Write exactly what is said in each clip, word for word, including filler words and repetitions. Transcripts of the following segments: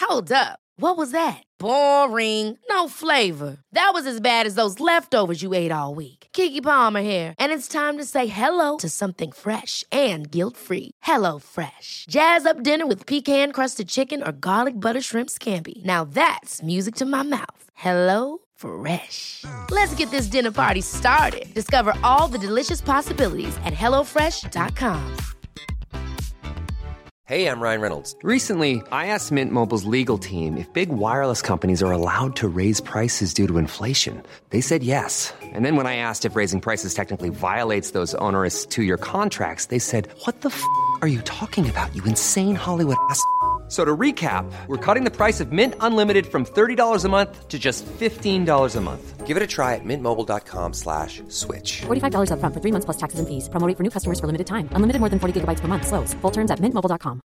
Hold up. What was that? Boring. No flavor. That was as bad as those leftovers you ate all week. Keke Palmer here, and it's time to say hello to something fresh and guilt-free. Hello Fresh. Jazz up dinner with pecan-crusted chicken or garlic butter shrimp scampi. Now that's music to my mouth. Hello Fresh. Let's get this dinner party started. Discover all the delicious possibilities at hello fresh dot com. Hey, I'm Ryan Reynolds. Recently, I asked Mint Mobile's legal team if big wireless companies are allowed to raise prices due to inflation. They said yes. And then when I asked if raising prices technically violates those onerous two-year contracts, they said, what the f*** are you talking about, you insane Hollywood ass f- So to recap, we're cutting the price of Mint Unlimited from thirty dollars a month to just fifteen dollars a month. Give it a try at mintmobile.com slash switch. forty-five dollars up front for three months plus taxes and fees. Promo rate for new customers for limited time. Unlimited more than forty gigabytes per month. Slows full terms at mint mobile dot com.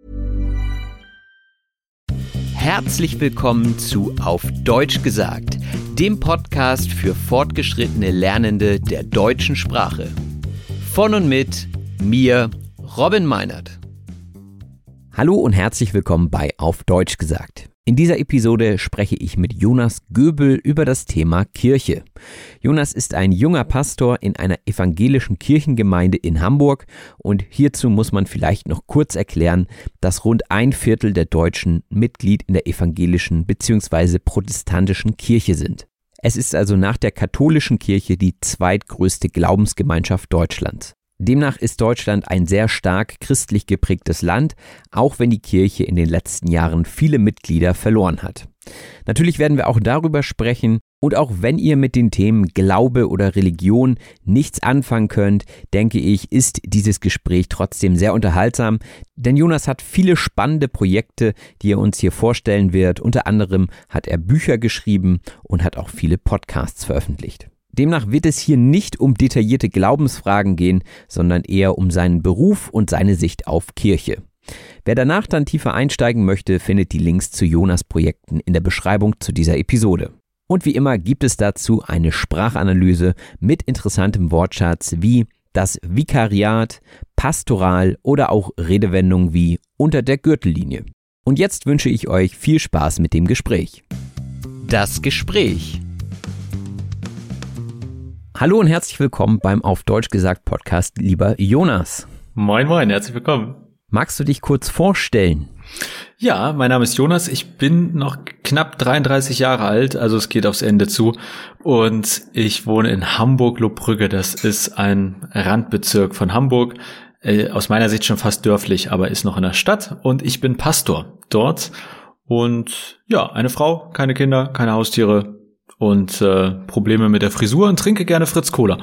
Herzlich willkommen zu Auf Deutsch gesagt, dem Podcast für fortgeschrittene Lernende der deutschen Sprache. Von und mit mir, Robin Meinert. Hallo und herzlich willkommen bei Auf Deutsch gesagt. In dieser Episode spreche ich mit Jonas Göbel über das Thema Kirche. Jonas ist ein junger Pastor in einer evangelischen Kirchengemeinde in Hamburg und hierzu muss man vielleicht noch kurz erklären, dass rund ein Viertel der Deutschen Mitglied in der evangelischen bzw. protestantischen Kirche sind. Es ist also nach der katholischen Kirche die zweitgrößte Glaubensgemeinschaft Deutschlands. Demnach ist Deutschland ein sehr stark christlich geprägtes Land, auch wenn die Kirche in den letzten Jahren viele Mitglieder verloren hat. Natürlich werden wir auch darüber sprechen und auch wenn ihr mit den Themen Glaube oder Religion nichts anfangen könnt, denke ich, ist dieses Gespräch trotzdem sehr unterhaltsam, denn Jonas hat viele spannende Projekte, die er uns hier vorstellen wird. Unter anderem hat er Bücher geschrieben und hat auch viele Podcasts veröffentlicht. Demnach wird es hier nicht um detaillierte Glaubensfragen gehen, sondern eher um seinen Beruf und seine Sicht auf Kirche. Wer danach dann tiefer einsteigen möchte, findet die Links zu Jonas Projekten in der Beschreibung zu dieser Episode. Und wie immer gibt es dazu eine Sprachanalyse mit interessantem Wortschatz wie das Vikariat, Pastoral oder auch Redewendungen wie unter der Gürtellinie. Und jetzt wünsche ich euch viel Spaß mit dem Gespräch. Das Gespräch. Hallo und herzlich willkommen beim Auf Deutsch gesagt Podcast, lieber Jonas. Moin moin, herzlich willkommen. Magst du dich kurz vorstellen? Ja, mein Name ist Jonas, ich bin noch knapp dreiunddreißig Jahre alt, also es geht aufs Ende zu und ich wohne in Hamburg-Lohbrügge, das ist ein Randbezirk von Hamburg, äh, aus meiner Sicht schon fast dörflich, aber ist noch in der Stadt und ich bin Pastor dort und ja, eine Frau, keine Kinder, keine Haustiere. Und äh, Probleme mit der Frisur und trinke gerne Fritz Cola.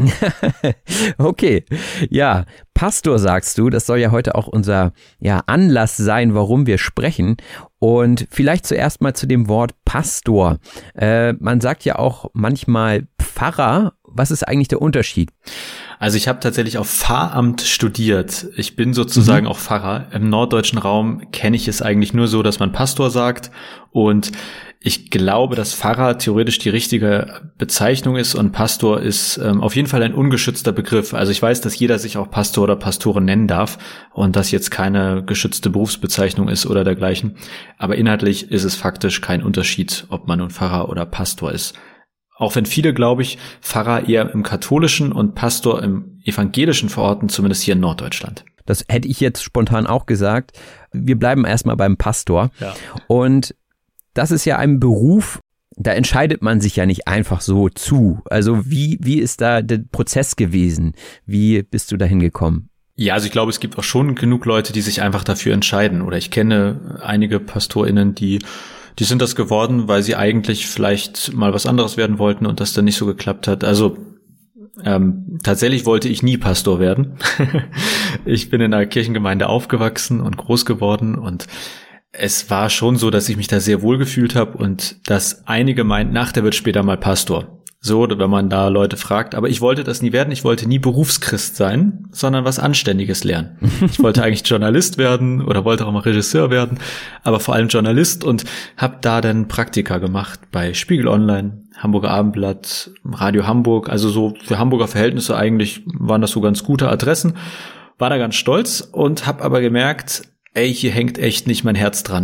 Okay, ja, Pastor sagst du, das soll ja heute auch unser ja, Anlass sein, warum wir sprechen. Und vielleicht zuerst mal zu dem Wort Pastor. Äh, man sagt ja auch manchmal Pfarrer. Was ist eigentlich der Unterschied? Also ich habe tatsächlich auf Pfarramt studiert. Ich bin sozusagen mhm. auch Pfarrer. Im norddeutschen Raum kenne ich es eigentlich nur so, dass man Pastor sagt. Und ich glaube, dass Pfarrer theoretisch die richtige Bezeichnung ist und Pastor ist ähm, auf jeden Fall ein ungeschützter Begriff. Also ich weiß, dass jeder sich auch Pastor oder Pastorin nennen darf und das jetzt keine geschützte Berufsbezeichnung ist oder dergleichen. Aber inhaltlich ist es faktisch kein Unterschied, ob man nun Pfarrer oder Pastor ist. Auch wenn viele, glaube ich, Pfarrer eher im katholischen und Pastor im evangelischen verorten, zumindest hier in Norddeutschland. Das hätte ich jetzt spontan auch gesagt. Wir bleiben erstmal beim Pastor. Ja. Und das ist ja ein Beruf, da entscheidet man sich ja nicht einfach so zu. Also wie, wie ist da der Prozess gewesen? Wie bist du dahin gekommen? Ja, also ich glaube, es gibt auch schon genug Leute, die sich einfach dafür entscheiden. Oder ich kenne einige PastorInnen, die Die sind das geworden, weil sie eigentlich vielleicht mal was anderes werden wollten und das dann nicht so geklappt hat. Also ähm, tatsächlich wollte ich nie Pastor werden. Ich bin in einer Kirchengemeinde aufgewachsen und groß geworden und es war schon so, dass ich mich da sehr wohl gefühlt habe und dass einige meinten, ach, der wird später mal Pastor. So, wenn man da Leute fragt. Aber ich wollte das nie werden. Ich wollte nie Berufschrist sein, sondern was Anständiges lernen. Ich wollte eigentlich Journalist werden oder wollte auch mal Regisseur werden, aber vor allem Journalist und habe da dann Praktika gemacht bei Spiegel Online, Hamburger Abendblatt, Radio Hamburg. Also so für Hamburger Verhältnisse eigentlich waren das so ganz gute Adressen. War da ganz stolz und habe aber gemerkt, ey, hier hängt echt nicht mein Herz dran.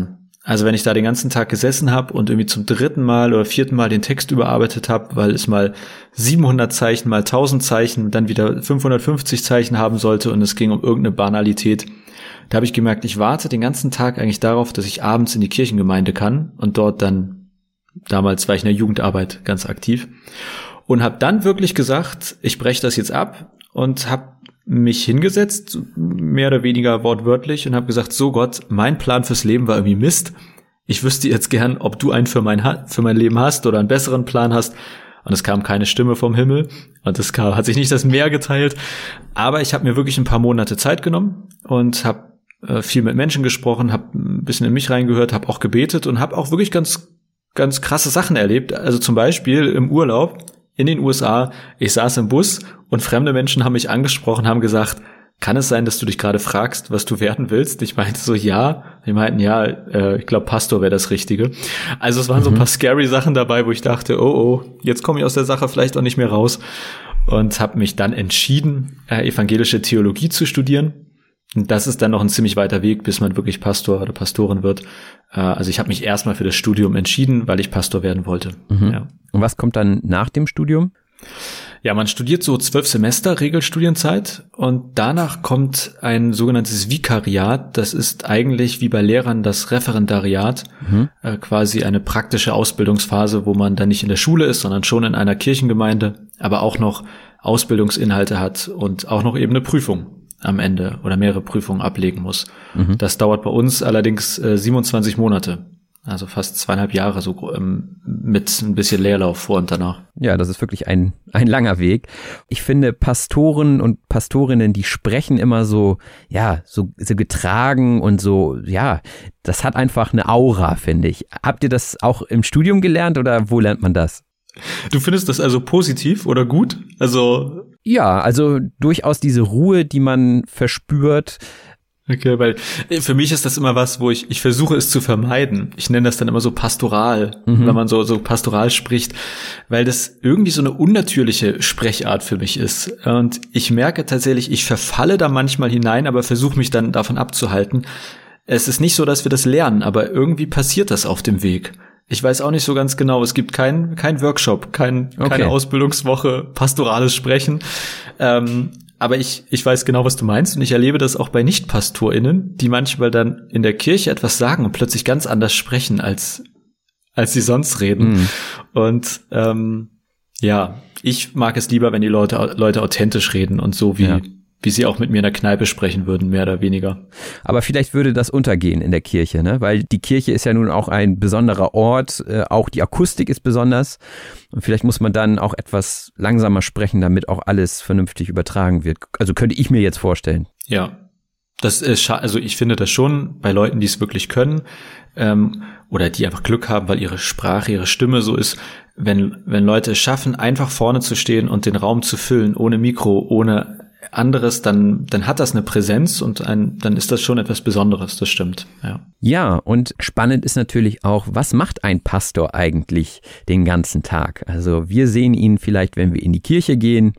Also wenn ich da den ganzen Tag gesessen habe und irgendwie zum dritten Mal oder vierten Mal den Text überarbeitet habe, weil es mal siebenhundert Zeichen, mal tausend Zeichen, dann wieder fünfhundertfünfzig Zeichen haben sollte und es ging um irgendeine Banalität, da habe ich gemerkt, ich warte den ganzen Tag eigentlich darauf, dass ich abends in die Kirchengemeinde kann und dort dann, damals war ich in der Jugendarbeit ganz aktiv, und habe dann wirklich gesagt, ich breche das jetzt ab und habe mich hingesetzt, mehr oder weniger wortwörtlich, und habe gesagt, so Gott, mein Plan fürs Leben war irgendwie Mist. Ich wüsste jetzt gern, ob du einen für mein, für mein Leben hast oder einen besseren Plan hast. Und es kam keine Stimme vom Himmel und es kam, hat sich nicht das Meer geteilt. Aber ich habe mir wirklich ein paar Monate Zeit genommen und habe äh, viel mit Menschen gesprochen, habe ein bisschen in mich reingehört, habe auch gebetet und habe auch wirklich ganz, ganz krasse Sachen erlebt. Also zum Beispiel im Urlaub in den U S A, ich saß im Bus und fremde Menschen haben mich angesprochen, haben gesagt, kann es sein, dass du dich gerade fragst, was du werden willst? Ich meinte so, ja. Die meinten, ja, äh, ich glaube, Pastor wäre das Richtige. Also es waren mhm. so ein paar scary Sachen dabei, wo ich dachte, oh, oh, jetzt komme ich aus der Sache vielleicht auch nicht mehr raus. Und habe mich dann entschieden, äh, evangelische Theologie zu studieren. Und das ist dann noch ein ziemlich weiter Weg, bis man wirklich Pastor oder Pastorin wird. Äh, also ich habe mich erstmal für das Studium entschieden, weil ich Pastor werden wollte. Mhm. Ja. Und was kommt dann nach dem Studium? Ja, man studiert so zwölf Semester Regelstudienzeit und danach kommt ein sogenanntes Vikariat. Das ist eigentlich wie bei Lehrern das Referendariat, mhm. äh, quasi eine praktische Ausbildungsphase, wo man dann nicht in der Schule ist, sondern schon in einer Kirchengemeinde, aber auch noch Ausbildungsinhalte hat und auch noch eben eine Prüfung am Ende oder mehrere Prüfungen ablegen muss. Mhm. Das dauert bei uns allerdings äh, siebenundzwanzig Monate. Also fast zweieinhalb Jahre so ähm, mit ein bisschen Leerlauf vor und danach. Ja, das ist wirklich ein ein langer Weg. Ich finde, Pastoren und Pastorinnen, die sprechen immer so, ja, so, so getragen und so, ja, das hat einfach eine Aura, finde ich. Habt ihr das auch im Studium gelernt oder wo lernt man das? Du findest das also positiv oder gut? Also ja, also durchaus diese Ruhe, die man verspürt. Okay, weil für mich ist das immer was, wo ich ich versuche es zu vermeiden. Ich nenne das dann immer so pastoral, mhm. wenn man so so pastoral spricht, weil das irgendwie so eine unnatürliche Sprechart für mich ist. Und ich merke tatsächlich, ich verfalle da manchmal hinein, aber versuche mich dann davon abzuhalten. Es ist nicht so, dass wir das lernen, aber irgendwie passiert das auf dem Weg. Ich weiß auch nicht so ganz genau. Es gibt kein kein Workshop, kein okay. keine Ausbildungswoche, pastorales Sprechen. Ähm, Aber ich ich weiß genau, was du meinst, und ich erlebe das auch bei Nicht-PastorInnen, die manchmal dann in der Kirche etwas sagen und plötzlich ganz anders sprechen, als als sie sonst reden. Mhm. Und ähm, ja, ich mag es lieber, wenn die Leute Leute authentisch reden und so wie ja. wie sie auch mit mir in der Kneipe sprechen würden, mehr oder weniger. Aber vielleicht würde das untergehen in der Kirche, ne? Weil die Kirche ist ja nun auch ein besonderer Ort, äh, auch die Akustik ist besonders. Und vielleicht muss man dann auch etwas langsamer sprechen, damit auch alles vernünftig übertragen wird. Also könnte ich mir jetzt vorstellen. Ja, das ist scha- also ich finde das schon bei Leuten, die es wirklich können, ähm, oder die einfach Glück haben, weil ihre Sprache, ihre Stimme so ist, wenn wenn Leute es schaffen, einfach vorne zu stehen und den Raum zu füllen, ohne Mikro, ohne anderes, dann dann hat das eine Präsenz und ein, dann ist das schon etwas Besonderes, das stimmt. Ja. Ja, und spannend ist natürlich auch, was macht ein Pastor eigentlich den ganzen Tag? Also wir sehen ihn vielleicht, wenn wir in die Kirche gehen.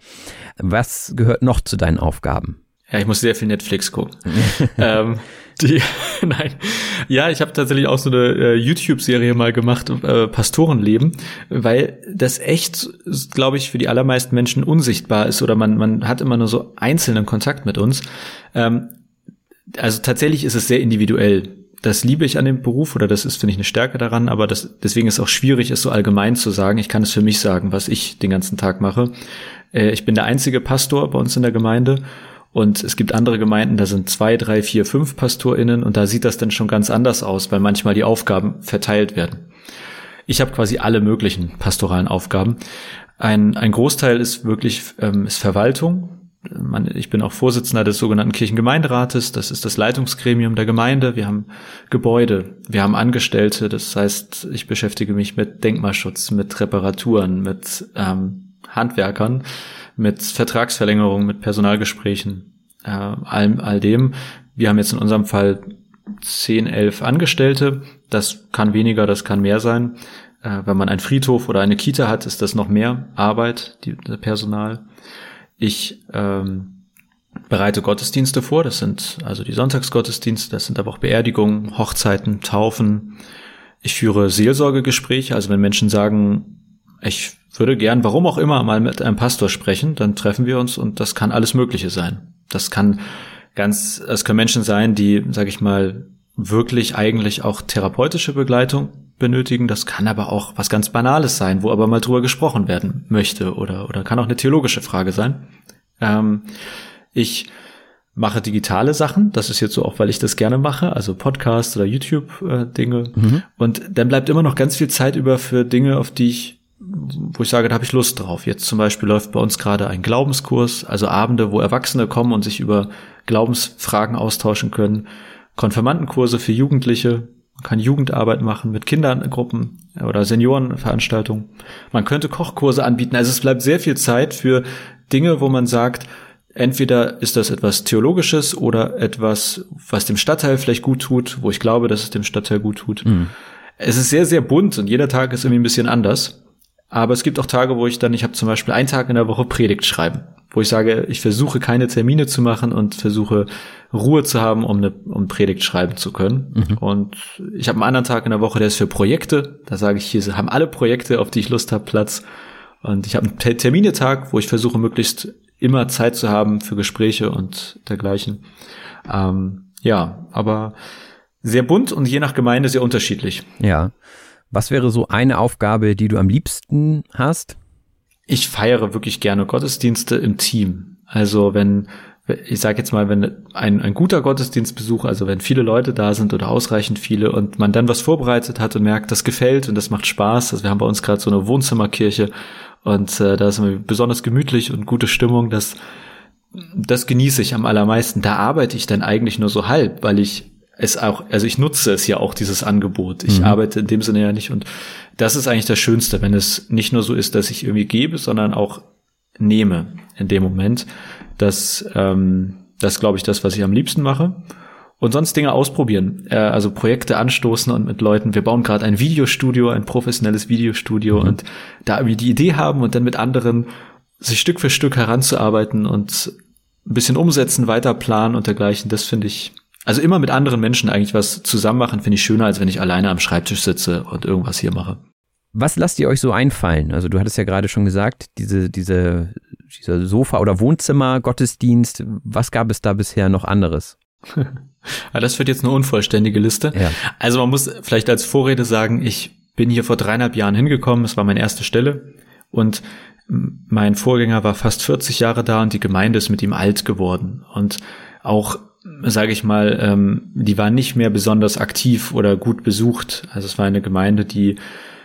Was gehört noch zu deinen Aufgaben? Ja, ich muss sehr viel Netflix gucken. ähm, die, nein, ja, ich habe tatsächlich auch so eine äh, YouTube-Serie mal gemacht, äh, Pastorenleben, weil das echt, glaube ich, für die allermeisten Menschen unsichtbar ist oder man man hat immer nur so einzelnen Kontakt mit uns. Ähm, also tatsächlich ist es sehr individuell. Das liebe ich an dem Beruf oder das ist, finde ich, eine Stärke daran, aber das, deswegen ist es auch schwierig, es so allgemein zu sagen. Ich kann es für mich sagen, was ich den ganzen Tag mache. Äh, ich bin der einzige Pastor bei uns in der Gemeinde. Und es gibt andere Gemeinden, da sind zwei, drei, vier, fünf PastorInnen und da sieht das dann schon ganz anders aus, weil manchmal die Aufgaben verteilt werden. Ich habe quasi alle möglichen pastoralen Aufgaben. Ein, ein Großteil ist wirklich ähm, ist Verwaltung. Man, ich bin auch Vorsitzender des sogenannten Kirchengemeinderates. Das ist das Leitungsgremium der Gemeinde. Wir haben Gebäude, wir haben Angestellte. Das heißt, ich beschäftige mich mit Denkmalschutz, mit Reparaturen, mit ähm, Handwerkern, mit Vertragsverlängerungen, mit Personalgesprächen, äh, all, all dem. Wir haben jetzt in unserem Fall zehn, elf Angestellte. Das kann weniger, das kann mehr sein. Äh, wenn man einen Friedhof oder eine Kita hat, ist das noch mehr Arbeit, die, das Personal. Ich ähm, bereite Gottesdienste vor. Das sind also die Sonntagsgottesdienste, das sind aber auch Beerdigungen, Hochzeiten, Taufen. Ich führe Seelsorgegespräche, also wenn Menschen sagen, ich würde gern, warum auch immer, mal mit einem Pastor sprechen, dann treffen wir uns und das kann alles Mögliche sein. Das kann ganz, es können Menschen sein, die, sage ich mal, wirklich eigentlich auch therapeutische Begleitung benötigen. Das kann aber auch was ganz Banales sein, wo aber mal drüber gesprochen werden möchte oder oder kann auch eine theologische Frage sein. Ähm, ich mache digitale Sachen, das ist jetzt so auch, weil ich das gerne mache, also Podcasts oder YouTube-Dinge. Mhm. Und dann bleibt immer noch ganz viel Zeit über für Dinge, auf die ich, wo ich sage, da habe ich Lust drauf. Jetzt zum Beispiel läuft bei uns gerade ein Glaubenskurs, also Abende, wo Erwachsene kommen und sich über Glaubensfragen austauschen können. Konfirmandenkurse für Jugendliche, man kann Jugendarbeit machen mit Kindergruppen oder Seniorenveranstaltungen. Man könnte Kochkurse anbieten. Also es bleibt sehr viel Zeit für Dinge, wo man sagt, entweder ist das etwas Theologisches oder etwas, was dem Stadtteil vielleicht gut tut, wo ich glaube, dass es dem Stadtteil gut tut. Mhm. Es ist sehr, sehr bunt und jeder Tag ist irgendwie ein bisschen anders. Aber es gibt auch Tage, wo ich dann, ich habe zum Beispiel einen Tag in der Woche Predigt schreiben, wo ich sage, ich versuche keine Termine zu machen und versuche Ruhe zu haben, um eine um Predigt schreiben zu können. Mhm. Und ich habe einen anderen Tag in der Woche, der ist für Projekte. Da sage ich, hier haben alle Projekte, auf die ich Lust habe, Platz. Und ich habe einen Terminetag, wo ich versuche, möglichst immer Zeit zu haben für Gespräche und dergleichen. Ähm, ja, aber sehr bunt und je nach Gemeinde sehr unterschiedlich. Ja. Was wäre so eine Aufgabe, die du am liebsten hast? Ich feiere wirklich gerne Gottesdienste im Team. Also wenn, ich sage jetzt mal, wenn ein, ein guter Gottesdienstbesuch, also wenn viele Leute da sind oder ausreichend viele und man dann was vorbereitet hat und merkt, das gefällt und das macht Spaß. Also wir haben bei uns gerade so eine Wohnzimmerkirche und äh, da ist immer besonders gemütlich und gute Stimmung. Das, das genieße ich am allermeisten. Da arbeite ich dann eigentlich nur so halb, weil ich es auch, also ich nutze es ja auch, dieses Angebot. Ich mhm. arbeite in dem Sinne ja nicht und das ist eigentlich das Schönste, wenn es nicht nur so ist, dass ich irgendwie gebe, sondern auch nehme in dem Moment. Das, ähm, das glaube ich, das, was ich am liebsten mache. Und sonst Dinge ausprobieren, äh, also Projekte anstoßen und mit Leuten. Wir bauen gerade ein Videostudio, ein professionelles Videostudio mhm. und da irgendwie die Idee haben und dann mit anderen sich Stück für Stück heranzuarbeiten und ein bisschen umsetzen, weiter planen und dergleichen. Das finde ich, also immer mit anderen Menschen eigentlich was zusammen machen, finde ich schöner, als wenn ich alleine am Schreibtisch sitze und irgendwas hier mache. Was lasst ihr euch so einfallen? Also du hattest ja gerade schon gesagt, diese, diese, dieser Sofa- oder Wohnzimmer-Gottesdienst, was gab es da bisher noch anderes? Ja, das wird jetzt eine unvollständige Liste. Ja. Also man muss vielleicht als Vorrede sagen, ich bin hier vor dreieinhalb Jahren hingekommen, es war meine erste Stelle und mein Vorgänger war fast vierzig Jahre da und die Gemeinde ist mit ihm alt geworden und auch, sage ich mal, ähm, die war nicht mehr besonders aktiv oder gut besucht. Also es war eine Gemeinde, die,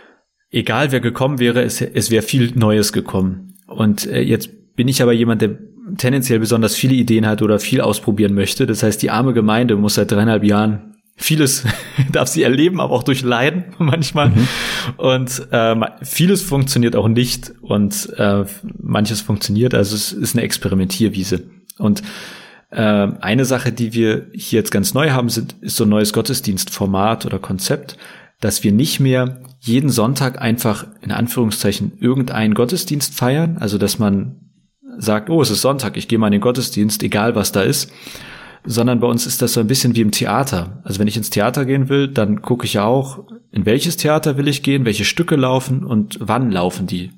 egal wer gekommen wäre, es, es wäre viel Neues gekommen. Und äh, jetzt bin ich aber jemand, der tendenziell besonders viele Ideen hat oder viel ausprobieren möchte. Das heißt, die arme Gemeinde muss seit dreieinhalb Jahren vieles, darf sie erleben, aber auch durchleiden manchmal. Mhm. Und äh, vieles funktioniert auch nicht und äh, manches funktioniert. Also es ist eine Experimentierwiese. Und eine Sache, die wir hier jetzt ganz neu haben, sind, ist so ein neues Gottesdienstformat oder Konzept, dass wir nicht mehr jeden Sonntag einfach in Anführungszeichen irgendeinen Gottesdienst feiern, also dass man sagt, oh, es ist Sonntag, ich gehe mal in den Gottesdienst, egal was da ist, sondern bei uns ist das so ein bisschen wie im Theater. Also wenn ich ins Theater gehen will, dann gucke ich ja auch, in welches Theater will ich gehen, welche Stücke laufen und wann laufen die.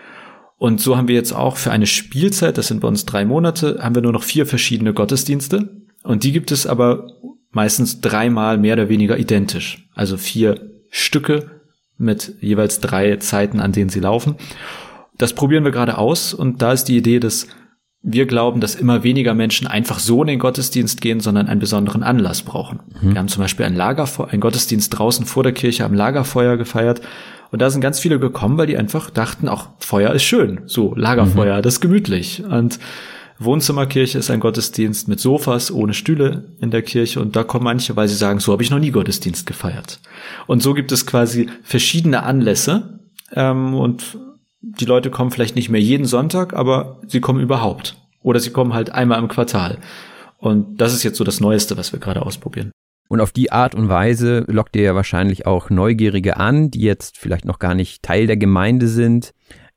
Und so haben wir jetzt auch für eine Spielzeit, das sind bei uns drei Monate, haben wir nur noch vier verschiedene Gottesdienste. Und die gibt es aber meistens dreimal mehr oder weniger identisch. Also vier Stücke mit jeweils drei Zeiten, an denen sie laufen. Das probieren wir gerade aus. Und da ist die Idee, dass wir glauben, dass immer weniger Menschen einfach so in den Gottesdienst gehen, sondern einen besonderen Anlass brauchen. Mhm. Wir haben zum Beispiel ein Lagerfeuer, einen Gottesdienst draußen vor der Kirche am Lagerfeuer gefeiert. Und da sind ganz viele gekommen, weil die einfach dachten, auch Feuer ist schön, so Lagerfeuer, mhm. das ist gemütlich. Und Wohnzimmerkirche ist ein Gottesdienst mit Sofas, ohne Stühle in der Kirche. Und da kommen manche, weil sie sagen, so habe ich noch nie Gottesdienst gefeiert. Und so gibt es quasi verschiedene Anlässe. Ähm, und die Leute kommen vielleicht nicht mehr jeden Sonntag, aber sie kommen überhaupt. Oder sie kommen halt einmal im Quartal. Und das ist jetzt so das Neueste, was wir gerade ausprobieren. Und auf die Art und Weise lockt ihr ja wahrscheinlich auch Neugierige an, die jetzt vielleicht noch gar nicht Teil der Gemeinde sind.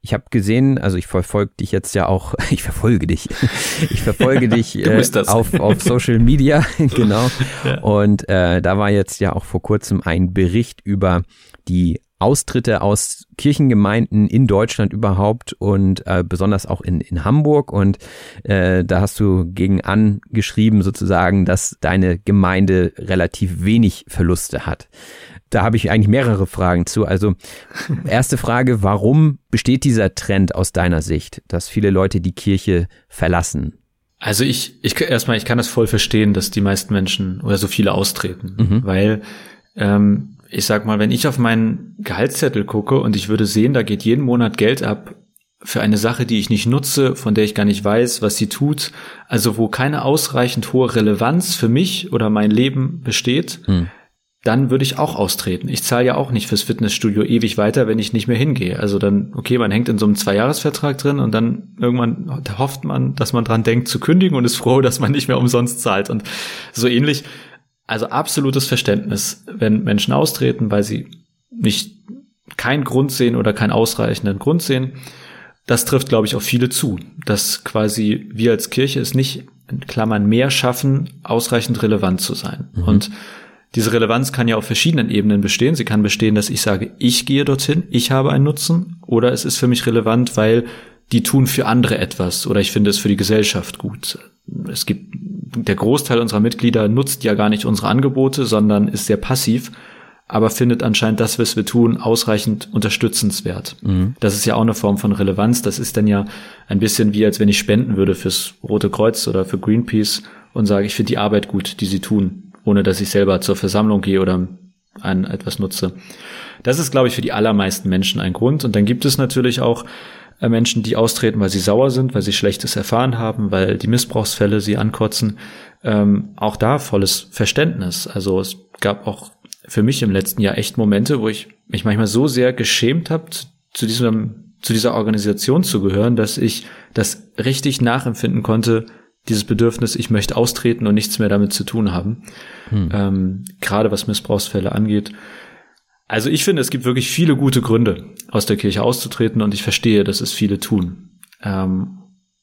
Ich habe gesehen, also ich verfolge dich jetzt ja auch, ich verfolge dich, ich verfolge dich äh, auf, auf Social Media, genau. Ja. Und äh, da war jetzt ja auch vor kurzem ein Bericht über die Austritte aus Kirchengemeinden in Deutschland überhaupt und äh, besonders auch in, in Hamburg. Und äh, da hast du gegen angeschrieben sozusagen, dass deine Gemeinde relativ wenig Verluste hat. Da habe ich eigentlich mehrere Fragen zu. Also erste Frage, warum besteht dieser Trend aus deiner Sicht, dass viele Leute die Kirche verlassen? Also ich, ich erstmal, ich kann das voll verstehen, dass die meisten Menschen oder so viele austreten, mhm. weil ähm, ich sag mal, wenn ich auf meinen Gehaltszettel gucke und ich würde sehen, da geht jeden Monat Geld ab für eine Sache, die ich nicht nutze, von der ich gar nicht weiß, was sie tut, also wo keine ausreichend hohe Relevanz für mich oder mein Leben besteht, mhm. dann würde ich auch austreten. Ich zahle ja auch nicht fürs Fitnessstudio ewig weiter, wenn ich nicht mehr hingehe. Also dann, okay, man hängt in so einem Zweijahresvertrag drin und dann irgendwann hofft man, dass man dran denkt zu kündigen und ist froh, dass man nicht mehr umsonst zahlt. Und so ähnlich, also absolutes Verständnis, wenn Menschen austreten, weil sie nicht keinen Grund sehen oder keinen ausreichenden Grund sehen. Das trifft, glaube ich, auf viele zu, dass quasi wir als Kirche es nicht, in Klammern, mehr schaffen, ausreichend relevant zu sein. Mhm. Und diese Relevanz kann ja auf verschiedenen Ebenen bestehen. Sie kann bestehen, dass ich sage, ich gehe dorthin, ich habe einen Nutzen, oder es ist für mich relevant, weil die tun für andere etwas oder ich finde es für die Gesellschaft gut. Es gibt, der Großteil unserer Mitglieder nutzt ja gar nicht unsere Angebote, sondern ist sehr passiv, aber findet anscheinend das, was wir tun, ausreichend unterstützenswert. Mhm. Das ist ja auch eine Form von Relevanz. Das ist dann ja ein bisschen wie, als wenn ich spenden würde fürs Rote Kreuz oder für Greenpeace und sage, ich finde die Arbeit gut, die sie tun, ohne dass ich selber zur Versammlung gehe oder an etwas nutze. Das ist, glaube ich, für die allermeisten Menschen ein Grund. Und dann gibt es natürlich auch äh, Menschen, die austreten, weil sie sauer sind, weil sie Schlechtes erfahren haben, weil die Missbrauchsfälle sie ankotzen. Ähm, auch da volles Verständnis. Also es gab auch für mich im letzten Jahr echt Momente, wo ich mich manchmal so sehr geschämt habe, zu diesem, zu dieser Organisation zu gehören, dass ich das richtig nachempfinden konnte, dieses Bedürfnis, ich möchte austreten und nichts mehr damit zu tun haben, hm. ähm, gerade was Missbrauchsfälle angeht. Also ich finde, es gibt wirklich viele gute Gründe, aus der Kirche auszutreten, und ich verstehe, dass es viele tun. Ähm,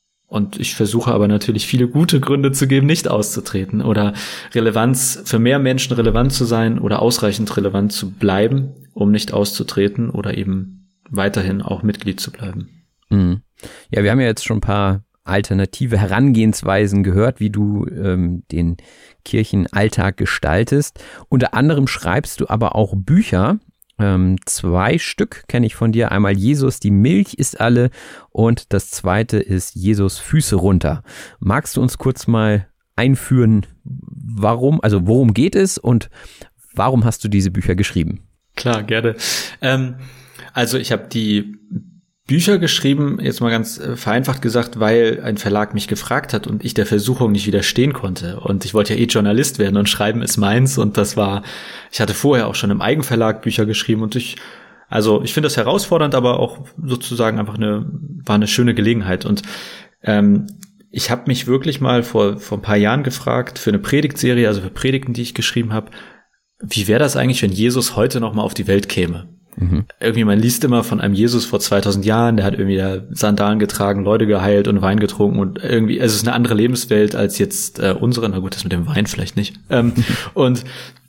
und ich versuche aber natürlich viele gute Gründe zu geben, nicht auszutreten oder Relevanz, für mehr Menschen relevant zu sein oder ausreichend relevant zu bleiben, um nicht auszutreten oder eben weiterhin auch Mitglied zu bleiben. Hm. Ja, wir haben ja jetzt schon ein paar alternative Herangehensweisen gehört, wie du ähm, den Kirchenalltag gestaltest. Unter anderem schreibst du aber auch Bücher. Ähm, zwei Stück kenne ich von dir. Einmal Jesus, die Milch ist alle, und das zweite ist Jesus, Füße runter. Magst du uns kurz mal einführen, warum, also worum geht es und warum hast du diese Bücher geschrieben? Klar, gerne. Ähm, also ich habe die Bücher geschrieben, jetzt mal ganz vereinfacht gesagt, weil ein Verlag mich gefragt hat und ich der Versuchung nicht widerstehen konnte. Und ich wollte ja eh Journalist werden und Schreiben ist meins. Und das war, ich hatte vorher auch schon im Eigenverlag Bücher geschrieben und ich, also ich finde das herausfordernd, aber auch sozusagen einfach eine, war eine schöne Gelegenheit. Und ähm, ich habe mich wirklich mal vor vor ein paar Jahren gefragt, für eine Predigtserie, also für Predigten, die ich geschrieben habe, wie wäre das eigentlich, wenn Jesus heute noch mal auf die Welt käme? Mhm. Irgendwie, man liest immer von einem Jesus vor zweitausend Jahren, der hat irgendwie da Sandalen getragen, Leute geheilt und Wein getrunken und irgendwie, es ist eine andere Lebenswelt als jetzt äh, unsere, na gut, das mit dem Wein vielleicht nicht. Ähm, und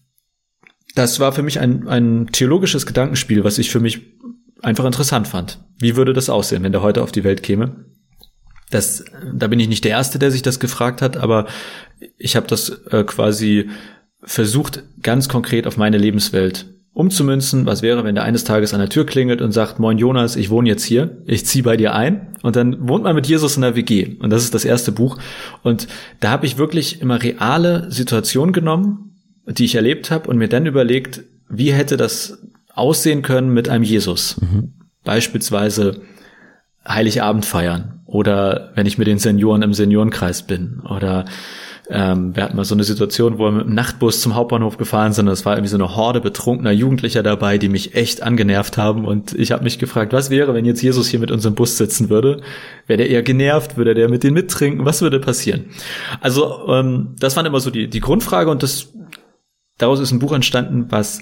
das war für mich ein, ein theologisches Gedankenspiel, was ich für mich einfach interessant fand. Wie würde das aussehen, wenn der heute auf die Welt käme? Das, da bin ich nicht der Erste, der sich das gefragt hat, aber ich habe das äh, quasi versucht, ganz konkret auf meine Lebenswelt umzumünzen. Was wäre, wenn der eines Tages an der Tür klingelt und sagt, moin Jonas, ich wohne jetzt hier, ich ziehe bei dir ein, und dann wohnt man mit Jesus in der W G, und das ist das erste Buch, und da habe ich wirklich immer reale Situationen genommen, die ich erlebt habe, und mir dann überlegt, wie hätte das aussehen können mit einem Jesus. Mhm. Beispielsweise Heiligabend feiern oder wenn ich mit den Senioren im Seniorenkreis bin oder Ähm, wir hatten mal so eine Situation, wo wir mit dem Nachtbus zum Hauptbahnhof gefahren sind. Das war irgendwie so eine Horde betrunkener Jugendlicher dabei, die mich echt angenervt haben. Und ich habe mich gefragt, was wäre, wenn jetzt Jesus hier mit uns im Bus sitzen würde? Wäre der eher genervt? Würde der mit denen mittrinken? Was würde passieren? Also ähm, das war immer so die, die Grundfrage. Und das daraus ist ein Buch entstanden, was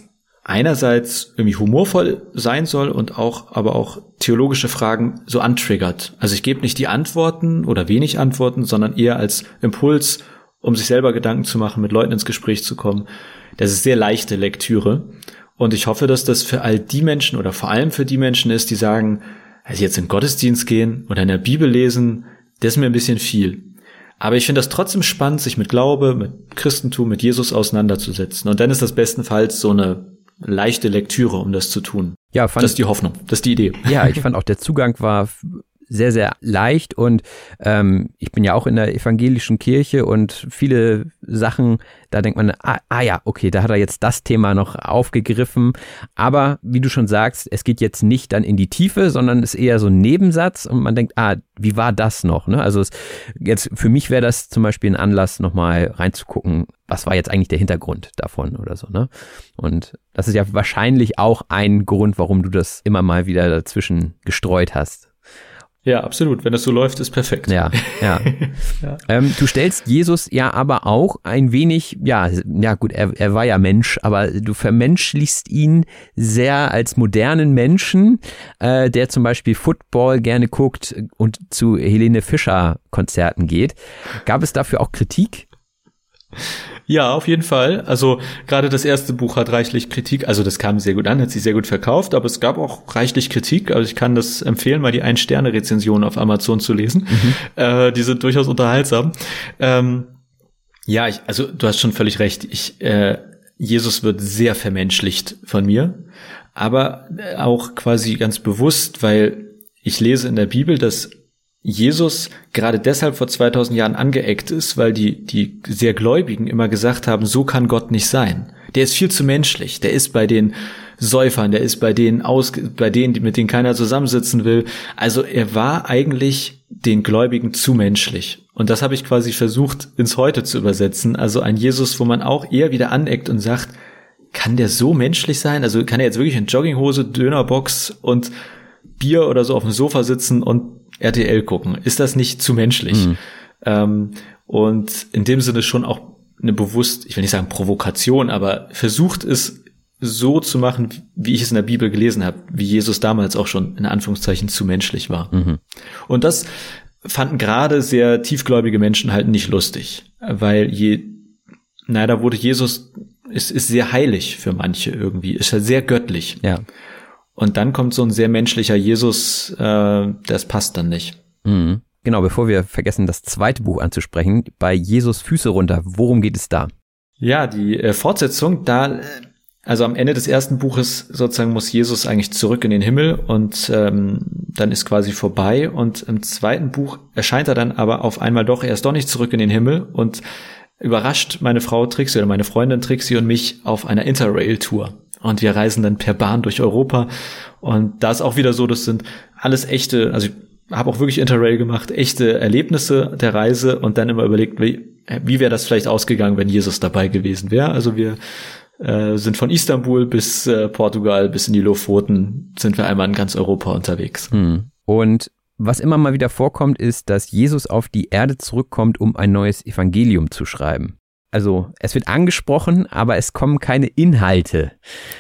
einerseits irgendwie humorvoll sein soll und auch, aber auch theologische Fragen so antriggert. Also ich gebe nicht die Antworten oder wenig Antworten, sondern eher als Impuls, um sich selber Gedanken zu machen, mit Leuten ins Gespräch zu kommen. Das ist sehr leichte Lektüre. Und ich hoffe, dass das für all die Menschen oder vor allem für die Menschen ist, die sagen, also jetzt in den Gottesdienst gehen oder in der Bibel lesen, das ist mir ein bisschen viel. Aber ich finde das trotzdem spannend, sich mit Glaube, mit Christentum, mit Jesus auseinanderzusetzen. Und dann ist das bestenfalls so eine leichte Lektüre, um das zu tun. Ja, fand, das ist die Hoffnung, das ist die Idee. Ja, ich fand auch, der Zugang war sehr, sehr leicht und ähm, ich bin ja auch in der evangelischen Kirche und viele Sachen, da denkt man, ah, ah ja, okay, da hat er jetzt das Thema noch aufgegriffen, aber wie du schon sagst, es geht jetzt nicht dann in die Tiefe, sondern ist eher so ein Nebensatz und man denkt, ah, wie war das noch? Ne? Also es, jetzt für mich wäre das zum Beispiel ein Anlass, nochmal reinzugucken, was war jetzt eigentlich der Hintergrund davon oder so, ne? Und das ist ja wahrscheinlich auch ein Grund, warum du das immer mal wieder dazwischen gestreut hast. Ja, absolut. Wenn das so läuft, ist perfekt. Ja, ja. ja. Ähm, du stellst Jesus ja aber auch ein wenig, ja, ja gut, er, er war ja Mensch, aber du vermenschlichst ihn sehr als modernen Menschen, äh, der zum Beispiel Football gerne guckt und zu Helene Fischer Konzerten geht. Gab es dafür auch Kritik? Ja, auf jeden Fall. Also gerade das erste Buch hat reichlich Kritik, also das kam sehr gut an, hat sich sehr gut verkauft, aber es gab auch reichlich Kritik. Also ich kann das empfehlen, mal die Ein-Sterne-Rezensionen auf Amazon zu lesen. Mhm. Äh, die sind durchaus unterhaltsam. Ähm, ja, ich, also du hast schon völlig recht. Ich, äh, Jesus wird sehr vermenschlicht von mir, aber auch quasi ganz bewusst, weil ich lese in der Bibel, dass Jesus gerade deshalb vor zweitausend Jahren angeeckt ist, weil die die sehr Gläubigen immer gesagt haben, so kann Gott nicht sein. Der ist viel zu menschlich. Der ist bei den Säufern, der ist bei denen aus, bei denen, mit denen keiner zusammensitzen will. Also er war eigentlich den Gläubigen zu menschlich. Und das habe ich quasi versucht, ins Heute zu übersetzen. Also ein Jesus, wo man auch eher wieder aneckt und sagt, kann der so menschlich sein? Also kann er jetzt wirklich in Jogginghose, Dönerbox und Bier oder so auf dem Sofa sitzen und R T L gucken? Ist das nicht zu menschlich? Mhm. Ähm, und in dem Sinne schon auch eine bewusst, ich will nicht sagen Provokation, aber versucht es so zu machen, wie ich es in der Bibel gelesen habe, wie Jesus damals auch schon in Anführungszeichen zu menschlich war. Mhm. Und das fanden gerade sehr tiefgläubige Menschen halt nicht lustig, weil je, naja, da wurde Jesus, ist, ist sehr heilig für manche irgendwie, ist halt sehr göttlich. Ja. Und dann kommt so ein sehr menschlicher Jesus, äh, das passt dann nicht. Mhm. Genau, bevor wir vergessen, das zweite Buch anzusprechen, bei Jesus Füße runter, worum geht es da? Ja, die äh, Fortsetzung, da, also am Ende des ersten Buches sozusagen muss Jesus eigentlich zurück in den Himmel und ähm, dann ist quasi vorbei. Und im zweiten Buch erscheint er dann aber auf einmal doch, er ist doch nicht zurück in den Himmel und überrascht meine Frau Trixie oder meine Freundin Trixie und mich auf einer Interrail-Tour. Und wir reisen dann per Bahn durch Europa. Und da ist auch wieder so, das sind alles echte, also ich habe auch wirklich Interrail gemacht, echte Erlebnisse der Reise und dann immer überlegt, wie, wie wäre das vielleicht ausgegangen, wenn Jesus dabei gewesen wäre. Also wir äh, sind von Istanbul bis äh, Portugal, bis in die Lofoten, sind wir einmal in ganz Europa unterwegs. Hm. Und was immer mal wieder vorkommt, ist, dass Jesus auf die Erde zurückkommt, um ein neues Evangelium zu schreiben. Also es wird angesprochen, aber es kommen keine Inhalte.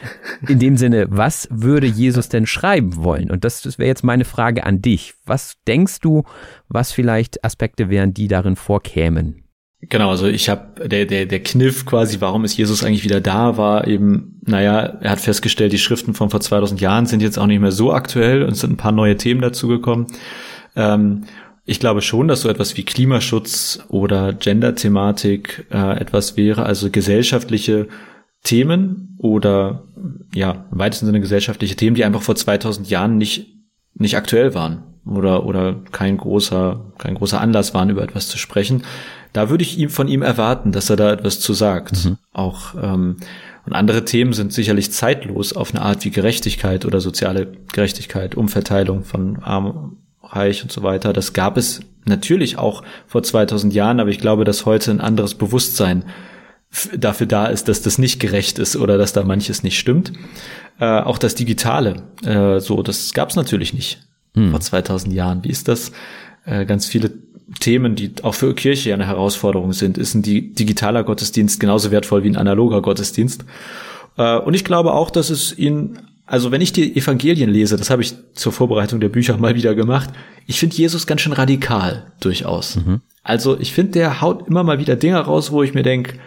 In dem Sinne, was würde Jesus denn schreiben wollen? Und das, das wäre jetzt meine Frage an dich. Was denkst du, was vielleicht Aspekte wären, die darin vorkämen? Genau, also ich habe, der, der, der Kniff quasi, warum ist Jesus eigentlich wieder da, war eben, naja, er hat festgestellt, die Schriften von vor zweitausend Jahren sind jetzt auch nicht mehr so aktuell und es sind ein paar neue Themen dazugekommen. Ähm, Ich glaube schon, dass so etwas wie Klimaschutz oder Gender-Thematik äh, etwas wäre, also gesellschaftliche Themen oder ja, im weitesten Sinne gesellschaftliche Themen, die einfach vor zweitausend Jahren nicht nicht aktuell waren oder oder kein großer kein großer Anlass waren, über etwas zu sprechen. Da würde ich ihm von ihm erwarten, dass er da etwas zu sagt. Mhm. Auch ähm, und andere Themen sind sicherlich zeitlos auf eine Art wie Gerechtigkeit oder soziale Gerechtigkeit, Umverteilung von Arm Reich und so weiter. Das gab es natürlich auch vor zweitausend Jahren, aber ich glaube, dass heute ein anderes Bewusstsein f- dafür da ist, dass das nicht gerecht ist oder dass da manches nicht stimmt. Äh, auch das Digitale, äh, so, das gab es natürlich nicht hm. vor zweitausend Jahren. Wie ist das? Äh, ganz viele Themen, die auch für Kirche ja eine Herausforderung sind. Ist ein di- digitaler Gottesdienst genauso wertvoll wie ein analoger Gottesdienst? Und ich glaube auch, dass es ihn, also wenn ich die Evangelien lese, das habe ich zur Vorbereitung der Bücher mal wieder gemacht, ich finde Jesus ganz schön radikal, durchaus. Mhm. Also ich finde, der haut immer mal wieder Dinge raus, wo ich mir denke,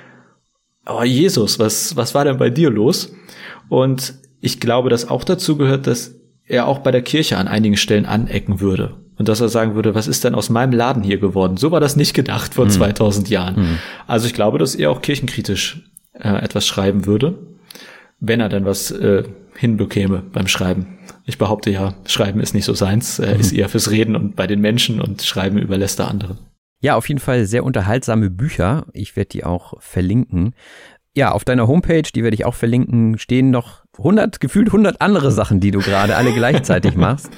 oh Jesus, was, was war denn bei dir los? Und ich glaube, dass auch dazu gehört, dass er auch bei der Kirche an einigen Stellen anecken würde. Und dass er sagen würde, was ist denn aus meinem Laden hier geworden? So war das nicht gedacht vor mhm. zweitausend Jahren. Mhm. Also ich glaube, dass er auch kirchenkritisch äh, etwas schreiben würde, wenn er dann was äh, hinbekäme beim Schreiben. Ich behaupte ja, Schreiben ist nicht so seins. Er mhm. ist eher fürs Reden und bei den Menschen und Schreiben überlässt er anderen. Ja, auf jeden Fall sehr unterhaltsame Bücher. Ich werde die auch verlinken. Ja, auf deiner Homepage, die werde ich auch verlinken, stehen noch hundert, gefühlt hundert andere Sachen, die du gerade alle gleichzeitig machst.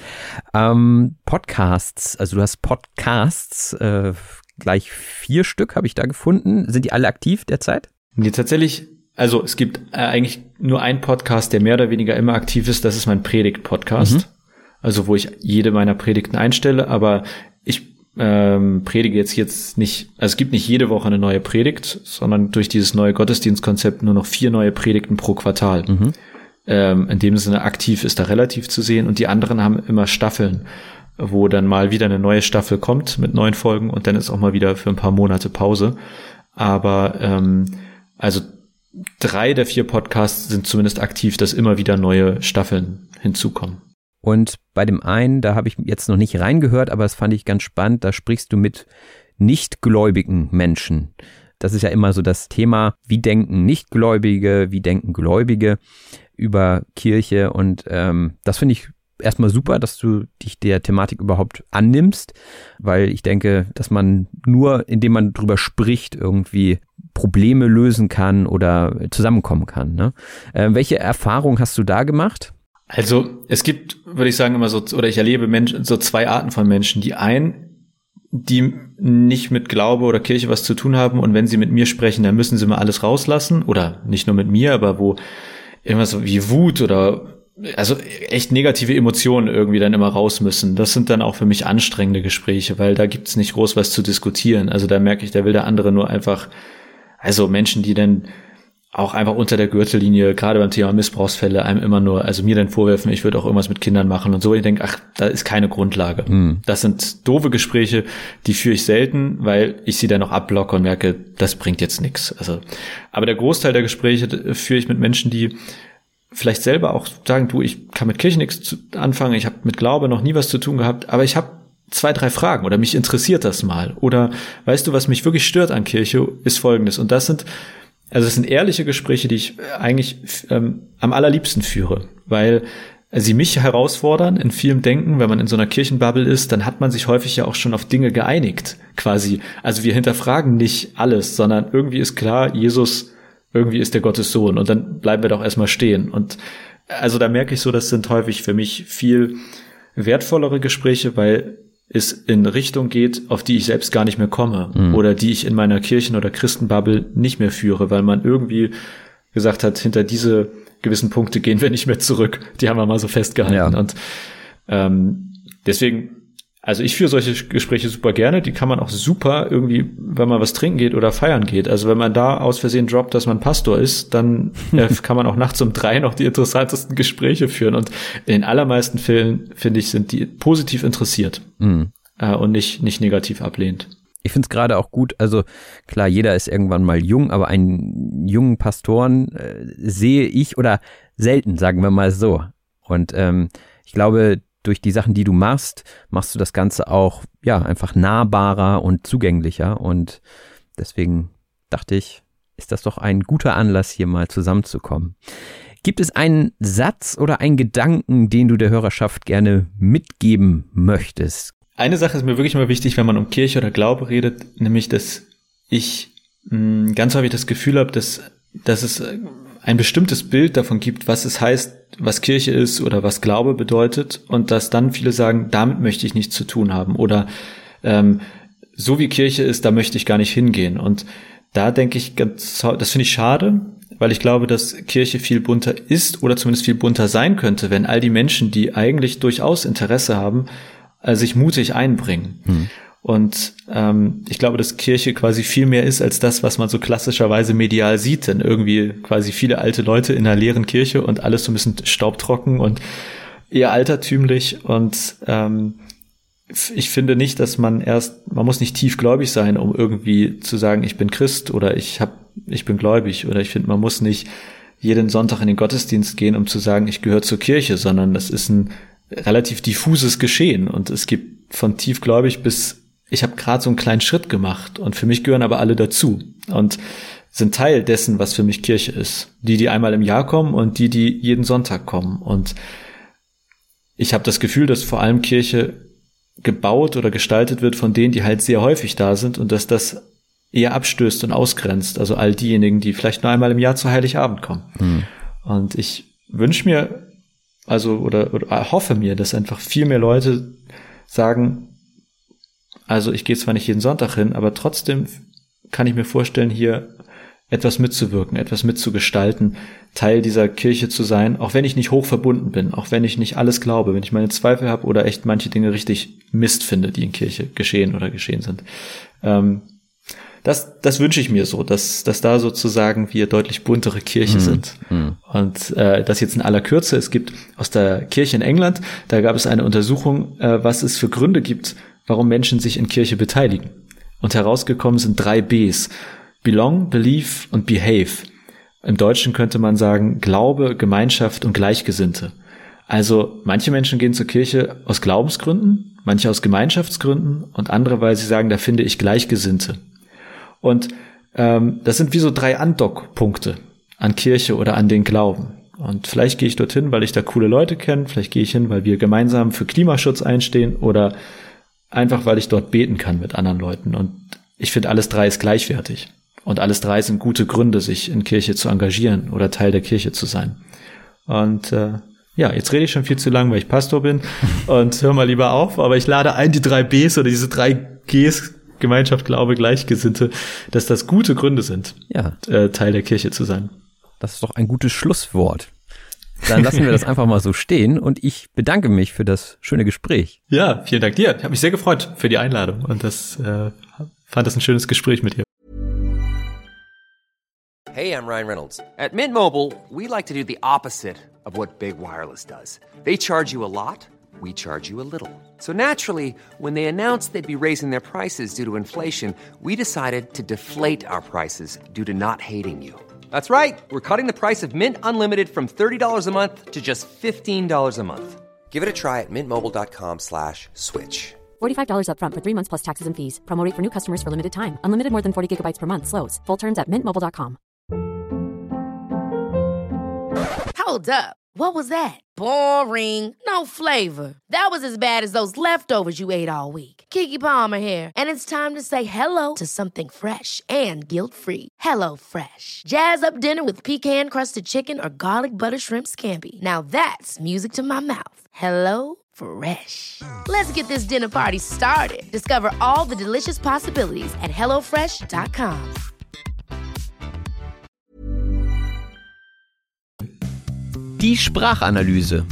Ähm, Podcasts, also du hast Podcasts, äh, gleich vier Stück habe ich da gefunden. Sind die alle aktiv derzeit? Nee, tatsächlich, also es gibt äh, eigentlich nur einen Podcast, der mehr oder weniger immer aktiv ist, das ist mein Predigt-Podcast. Mhm. Also wo ich jede meiner Predigten einstelle, aber ich ähm, predige jetzt jetzt nicht, also es gibt nicht jede Woche eine neue Predigt, sondern durch dieses neue Gottesdienstkonzept nur noch vier neue Predigten pro Quartal. Mhm. Ähm, in dem Sinne aktiv ist da relativ zu sehen und die anderen haben immer Staffeln, wo dann mal wieder eine neue Staffel kommt mit neuen Folgen und dann ist auch mal wieder für ein paar Monate Pause. Aber ähm, also drei der vier Podcasts sind zumindest aktiv, dass immer wieder neue Staffeln hinzukommen. Und bei dem einen, da habe ich jetzt noch nicht reingehört, aber das fand ich ganz spannend, da sprichst du mit nichtgläubigen Menschen. Das ist ja immer so das Thema, wie denken Nichtgläubige, wie denken Gläubige über Kirche und ähm, das finde ich erstmal super, dass du dich der Thematik überhaupt annimmst, weil ich denke, dass man nur, indem man drüber spricht, irgendwie Probleme lösen kann oder zusammenkommen kann. Ne? Äh, welche Erfahrung hast du da gemacht? Also es gibt, würde ich sagen, immer so, oder ich erlebe Menschen, so zwei Arten von Menschen. Die einen, die nicht mit Glaube oder Kirche was zu tun haben und wenn sie mit mir sprechen, dann müssen sie mal alles rauslassen oder nicht nur mit mir, aber wo immer so wie Wut oder also echt negative Emotionen irgendwie dann immer raus müssen. Das sind dann auch für mich anstrengende Gespräche, weil da gibt's nicht groß was zu diskutieren. Also da merke ich, da will der andere nur einfach, also Menschen, die dann auch einfach unter der Gürtellinie, gerade beim Thema Missbrauchsfälle, einem immer nur, also mir dann vorwerfen, ich würde auch irgendwas mit Kindern machen und so. Ich denke, ach, da ist keine Grundlage. Mhm. Das sind doofe Gespräche, die führe ich selten, weil ich sie dann auch abblocke und merke, das bringt jetzt nichts. Also, aber der Großteil der Gespräche führe ich mit Menschen, die vielleicht selber auch sagen, du, ich kann mit Kirche nichts anfangen, ich habe mit Glaube noch nie was zu tun gehabt, aber ich habe zwei, drei Fragen oder mich interessiert das mal. Oder weißt du, was mich wirklich stört an Kirche, ist Folgendes. Und das sind Also das sind ehrliche Gespräche, die ich eigentlich ähm, am allerliebsten führe, weil sie mich herausfordern in vielem Denken. Wenn man in so einer Kirchenbubble ist, dann hat man sich häufig ja auch schon auf Dinge geeinigt, quasi. Also wir hinterfragen nicht alles, sondern irgendwie ist klar, Jesus, irgendwie ist der Gottes Sohn und dann bleiben wir doch erstmal stehen. Und also da merke ich so, das sind häufig für mich viel wertvollere Gespräche, weil es in Richtung geht, auf die ich selbst gar nicht mehr komme mhm. oder die ich in meiner Kirchen- oder Christenbubble nicht mehr führe, weil man irgendwie gesagt hat, hinter diese gewissen Punkte gehen wir nicht mehr zurück. Die haben wir mal so festgehalten. Ja. Und ähm, deswegen, also ich führe solche Gespräche super gerne. Die kann man auch super irgendwie, wenn man was trinken geht oder feiern geht. Also wenn man da aus Versehen droppt, dass man Pastor ist, dann äh, kann man auch nachts um drei noch die interessantesten Gespräche führen. Und in den allermeisten Fällen, finde ich, sind die positiv interessiert mhm. äh, und nicht nicht negativ ablehnend. Ich finde es gerade auch gut, also klar, jeder ist irgendwann mal jung, aber einen jungen Pastoren äh, sehe ich oder selten, sagen wir mal so. Und ähm, ich glaube, durch die Sachen, die du machst, machst du das Ganze auch, ja, einfach nahbarer und zugänglicher. Und deswegen dachte ich, ist das doch ein guter Anlass, hier mal zusammenzukommen. Gibt es einen Satz oder einen Gedanken, den du der Hörerschaft gerne mitgeben möchtest? Eine Sache ist mir wirklich mal wichtig, wenn man um Kirche oder Glaube redet, nämlich, dass ich mh, ganz häufig das Gefühl habe, dass, dass es ein bestimmtes Bild davon gibt, was es heißt, was Kirche ist oder was Glaube bedeutet und dass dann viele sagen, damit möchte ich nichts zu tun haben oder ähm, so wie Kirche ist, da möchte ich gar nicht hingehen. Und da denke ich, ganz, das finde ich schade, weil ich glaube, dass Kirche viel bunter ist oder zumindest viel bunter sein könnte, wenn all die Menschen, die eigentlich durchaus Interesse haben, sich mutig einbringen. Hm. Und ähm, ich glaube, dass Kirche quasi viel mehr ist als das, was man so klassischerweise medial sieht. Denn irgendwie quasi viele alte Leute in einer leeren Kirche und alles so ein bisschen staubtrocken und eher altertümlich. Und ähm, ich finde nicht, dass man erst, man muss nicht tiefgläubig sein, um irgendwie zu sagen, ich bin Christ oder ich hab, ich bin gläubig. Oder ich finde, man muss nicht jeden Sonntag in den Gottesdienst gehen, um zu sagen, ich gehöre zur Kirche, sondern das ist ein relativ diffuses Geschehen. Und es gibt von tiefgläubig bis ich habe gerade so einen kleinen Schritt gemacht und für mich gehören aber alle dazu und sind Teil dessen, was für mich Kirche ist. Die, die einmal im Jahr kommen und die, die jeden Sonntag kommen. Und ich habe das Gefühl, dass vor allem Kirche gebaut oder gestaltet wird von denen, die halt sehr häufig da sind und dass das eher abstößt und ausgrenzt. Also all diejenigen, die vielleicht nur einmal im Jahr zu Heiligabend kommen. Hm. Und ich wünsche mir, also oder, oder hoffe mir, dass einfach viel mehr Leute sagen, also ich gehe zwar nicht jeden Sonntag hin, aber trotzdem kann ich mir vorstellen, hier etwas mitzuwirken, etwas mitzugestalten, Teil dieser Kirche zu sein, auch wenn ich nicht hoch verbunden bin, auch wenn ich nicht alles glaube, wenn ich meine Zweifel habe oder echt manche Dinge richtig Mist finde, die in Kirche geschehen oder geschehen sind. Ähm, das, das wünsche ich mir so, dass, dass da sozusagen wir deutlich buntere Kirche mhm. sind. Mhm. Und äh, das jetzt in aller Kürze. Es gibt aus der Kirche in England, da gab es eine Untersuchung, äh, was es für Gründe gibt, warum Menschen sich in Kirche beteiligen. Und herausgekommen sind drei Bs. Belong, Believe und Behave. Im Deutschen könnte man sagen Glaube, Gemeinschaft und Gleichgesinnte. Also manche Menschen gehen zur Kirche aus Glaubensgründen, manche aus Gemeinschaftsgründen und andere, weil sie sagen, da finde ich Gleichgesinnte. Und ähm, das sind wie so drei Andockpunkte an Kirche oder an den Glauben. Und vielleicht gehe ich dorthin, weil ich da coole Leute kenne, vielleicht gehe ich hin, weil wir gemeinsam für Klimaschutz einstehen oder einfach, weil ich dort beten kann mit anderen Leuten. Und ich finde, alles drei ist gleichwertig. Und alles drei sind gute Gründe, sich in Kirche zu engagieren oder Teil der Kirche zu sein. Und äh, ja, jetzt rede ich schon viel zu lang, weil ich Pastor bin. Und hör mal lieber auf. Aber ich lade ein, die drei Bs oder diese drei Gs, Gemeinschaft, Glaube, Gleichgesinnte, dass das gute Gründe sind, ja. äh, Teil der Kirche zu sein. Das ist doch ein gutes Schlusswort. Dann lassen wir das einfach mal so stehen und ich bedanke mich für das schöne Gespräch. Ja, vielen Dank dir. Ich habe mich sehr gefreut für die Einladung und das äh, fand das ein schönes Gespräch mit dir. Hey, I'm Ryan Reynolds. At Mint Mobile, we like to do the opposite of what Big Wireless does. They charge you a lot, we charge you a little. So naturally, when they announced they'd be raising their prices due to inflation, we decided to deflate our prices due to not hating you. That's right. We're cutting the price of Mint Unlimited from thirty dollars a month to just fifteen dollars a month. Give it a try at mintmobile.com slash switch. forty-five dollars up front for three months plus taxes and fees. Promo rate for new customers for limited time. Unlimited more than forty gigabytes per month. Slows full terms at mint mobile dot com. Hold up. What was that? Boring. No flavor. That was as bad as those leftovers you ate all week. Keke Palmer here. And it's time to say hello to something fresh and guilt-free. Hello Fresh. Jazz up dinner with pecan-crusted chicken or garlic butter shrimp scampi. Now that's music to my mouth. Hello Fresh. Let's get this dinner party started. Discover all the delicious possibilities at hello fresh dot com. Die Sprachanalyse.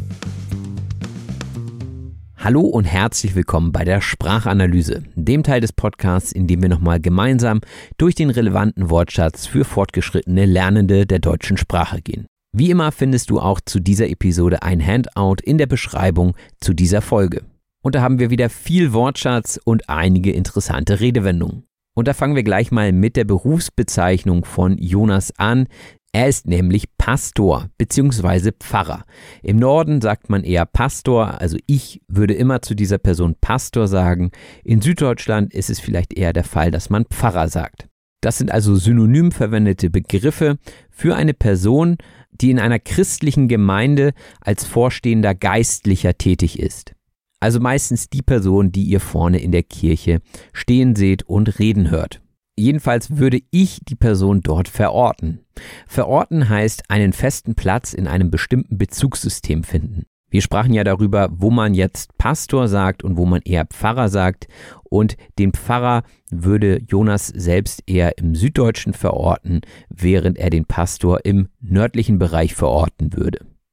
Hallo und herzlich willkommen bei der Sprachanalyse, dem Teil des Podcasts, in dem wir nochmal gemeinsam durch den relevanten Wortschatz für fortgeschrittene Lernende der deutschen Sprache gehen. Wie immer findest du auch zu dieser Episode ein Handout in der Beschreibung zu dieser Folge. Und da haben wir wieder viel Wortschatz und einige interessante Redewendungen. Und da fangen wir gleich mal mit der Berufsbezeichnung von Jonas an. Er ist nämlich Pastor bzw. Pfarrer. Im Norden sagt man eher Pastor, also ich würde immer zu dieser Person Pastor sagen. In Süddeutschland ist es vielleicht eher der Fall, dass man Pfarrer sagt. Das sind also synonym verwendete Begriffe für eine Person, die in einer christlichen Gemeinde als vorstehender Geistlicher tätig ist. Also meistens die Person, die ihr vorne in der Kirche stehen seht und reden hört. Jedenfalls würde ich die Person dort verorten. Verorten heißt einen festen Platz in einem bestimmten Bezugssystem finden. Wir sprachen ja darüber, wo man jetzt Pastor sagt und wo man eher Pfarrer sagt. Und den Pfarrer würde Jonas selbst eher im Süddeutschen verorten, während er den Pastor im nördlichen Bereich verorten würde.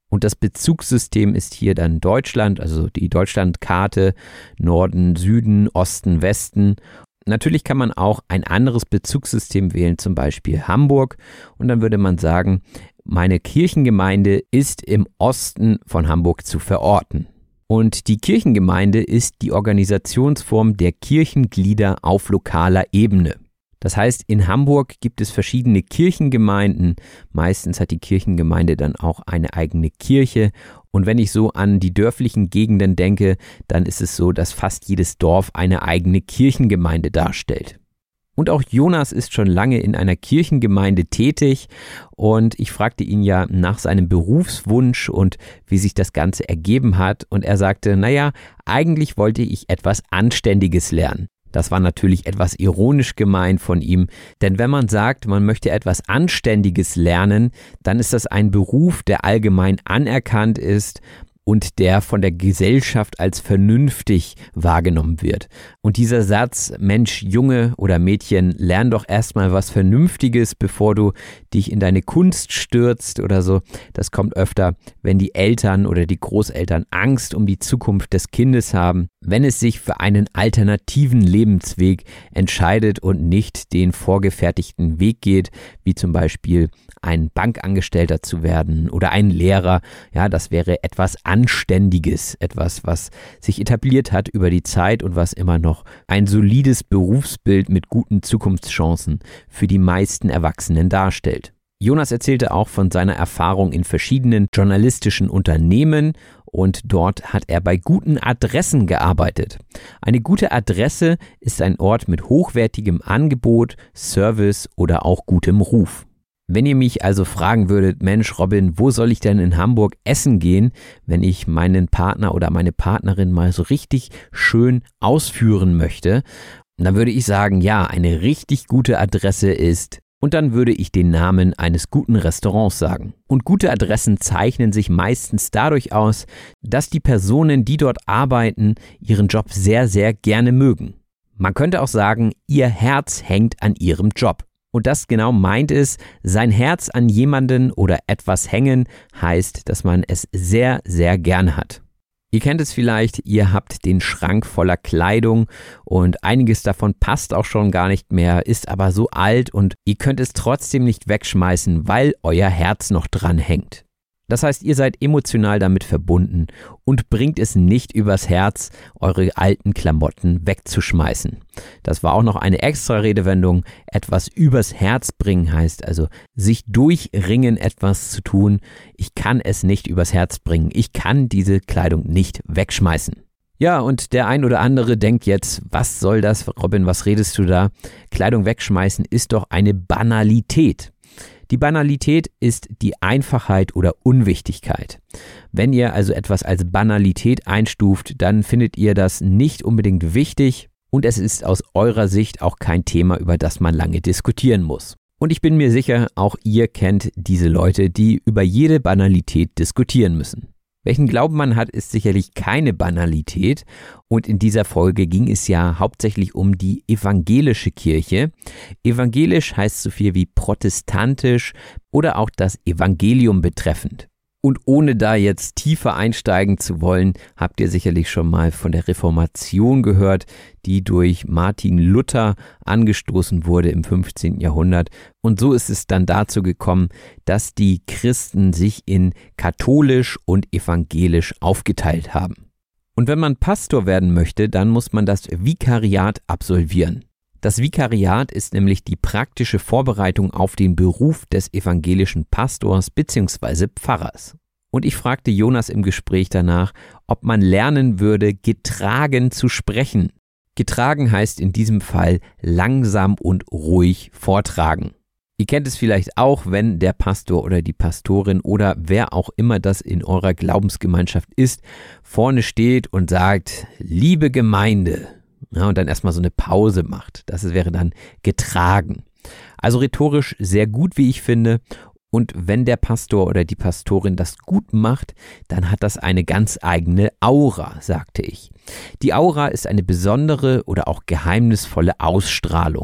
Und das Bezugssystem ist hier dann Deutschland, also die Deutschlandkarte, Norden, Süden, Osten, Westen. Natürlich kann man auch ein anderes Bezugssystem wählen, zum Beispiel Hamburg. Und dann würde man sagen, meine Kirchengemeinde ist im Osten von Hamburg zu verorten. Und die Kirchengemeinde ist die Organisationsform der Kirchenglieder auf lokaler Ebene. Das heißt, in Hamburg gibt es verschiedene Kirchengemeinden. Meistens hat die Kirchengemeinde dann auch eine eigene Kirche. Und wenn ich so an die dörflichen Gegenden denke, dann ist es so, dass fast jedes Dorf eine eigene Kirchengemeinde darstellt. Und auch Jonas ist schon lange in einer Kirchengemeinde tätig und ich fragte ihn ja nach seinem Berufswunsch und wie sich das Ganze ergeben hat. Und er sagte, naja, eigentlich wollte ich etwas Anständiges lernen. Das war natürlich etwas ironisch gemeint von ihm, denn wenn man sagt, man möchte etwas Anständiges lernen, dann ist das ein Beruf, der allgemein anerkannt ist und der von der Gesellschaft als vernünftig wahrgenommen wird. Und dieser Satz, Mensch, Junge oder Mädchen, lern doch erstmal was Vernünftiges, bevor du dich in deine Kunst stürzt oder so, das kommt öfter, wenn die Eltern oder die Großeltern Angst um die Zukunft des Kindes haben, wenn es sich für einen alternativen Lebensweg entscheidet und nicht den vorgefertigten Weg geht, wie zum Beispiel ein Bankangestellter zu werden oder ein Lehrer. Ja, das wäre etwas Anständiges, etwas, was sich etabliert hat über die Zeit und was immer noch ein solides Berufsbild mit guten Zukunftschancen für die meisten Erwachsenen darstellt. Jonas erzählte auch von seiner Erfahrung in verschiedenen journalistischen Unternehmen und dort hat er bei guten Adressen gearbeitet. Eine gute Adresse ist ein Ort mit hochwertigem Angebot, Service oder auch gutem Ruf. Wenn ihr mich also fragen würdet, Mensch Robin, wo soll ich denn in Hamburg essen gehen, wenn ich meinen Partner oder meine Partnerin mal so richtig schön ausführen möchte, dann würde ich sagen, ja, eine richtig gute Adresse ist, und dann würde ich den Namen eines guten Restaurants sagen. Und gute Adressen zeichnen sich meistens dadurch aus, dass die Personen, die dort arbeiten, ihren Job sehr, sehr gerne mögen. Man könnte auch sagen, ihr Herz hängt an ihrem Job. Und das genau meint es, sein Herz an jemanden oder etwas hängen, heißt, dass man es sehr, sehr gern hat. Ihr kennt es vielleicht, ihr habt den Schrank voller Kleidung und einiges davon passt auch schon gar nicht mehr, ist aber so alt und ihr könnt es trotzdem nicht wegschmeißen, weil euer Herz noch dran hängt. Das heißt, ihr seid emotional damit verbunden und bringt es nicht übers Herz, eure alten Klamotten wegzuschmeißen. Das war auch noch eine extra Redewendung. Etwas übers Herz bringen heißt also, sich durchringen, etwas zu tun. Ich kann es nicht übers Herz bringen. Ich kann diese Kleidung nicht wegschmeißen. Ja, und der ein oder andere denkt jetzt, was soll das, Robin, was redest du da? Kleidung wegschmeißen ist doch eine Banalität. Die Banalität ist die Einfachheit oder Unwichtigkeit. Wenn ihr also etwas als Banalität einstuft, dann findet ihr das nicht unbedingt wichtig und es ist aus eurer Sicht auch kein Thema, über das man lange diskutieren muss. Und ich bin mir sicher, auch ihr kennt diese Leute, die über jede Banalität diskutieren müssen. Welchen Glauben man hat, ist sicherlich keine Banalität und in dieser Folge ging es ja hauptsächlich um die evangelische Kirche. Evangelisch heißt so viel wie protestantisch oder auch das Evangelium betreffend. Und ohne da jetzt tiefer einsteigen zu wollen, habt ihr sicherlich schon mal von der Reformation gehört, die durch Martin Luther angestoßen wurde im fünfzehnten Jahrhundert. Und so ist es dann dazu gekommen, dass die Christen sich in katholisch und evangelisch aufgeteilt haben. Und wenn man Pastor werden möchte, dann muss man das Vikariat absolvieren. Das Vikariat ist nämlich die praktische Vorbereitung auf den Beruf des evangelischen Pastors bzw. Pfarrers. Und ich fragte Jonas im Gespräch danach, ob man lernen würde, getragen zu sprechen. Getragen heißt in diesem Fall langsam und ruhig vortragen. Ihr kennt es vielleicht auch, wenn der Pastor oder die Pastorin oder wer auch immer das in eurer Glaubensgemeinschaft ist, vorne steht und sagt, liebe Gemeinde. Ja, und dann erstmal so eine Pause macht. Das wäre dann getragen. Also rhetorisch sehr gut, wie ich finde. Und wenn der Pastor oder die Pastorin das gut macht, dann hat das eine ganz eigene Aura, sagte ich. Die Aura ist eine besondere oder auch geheimnisvolle Ausstrahlung.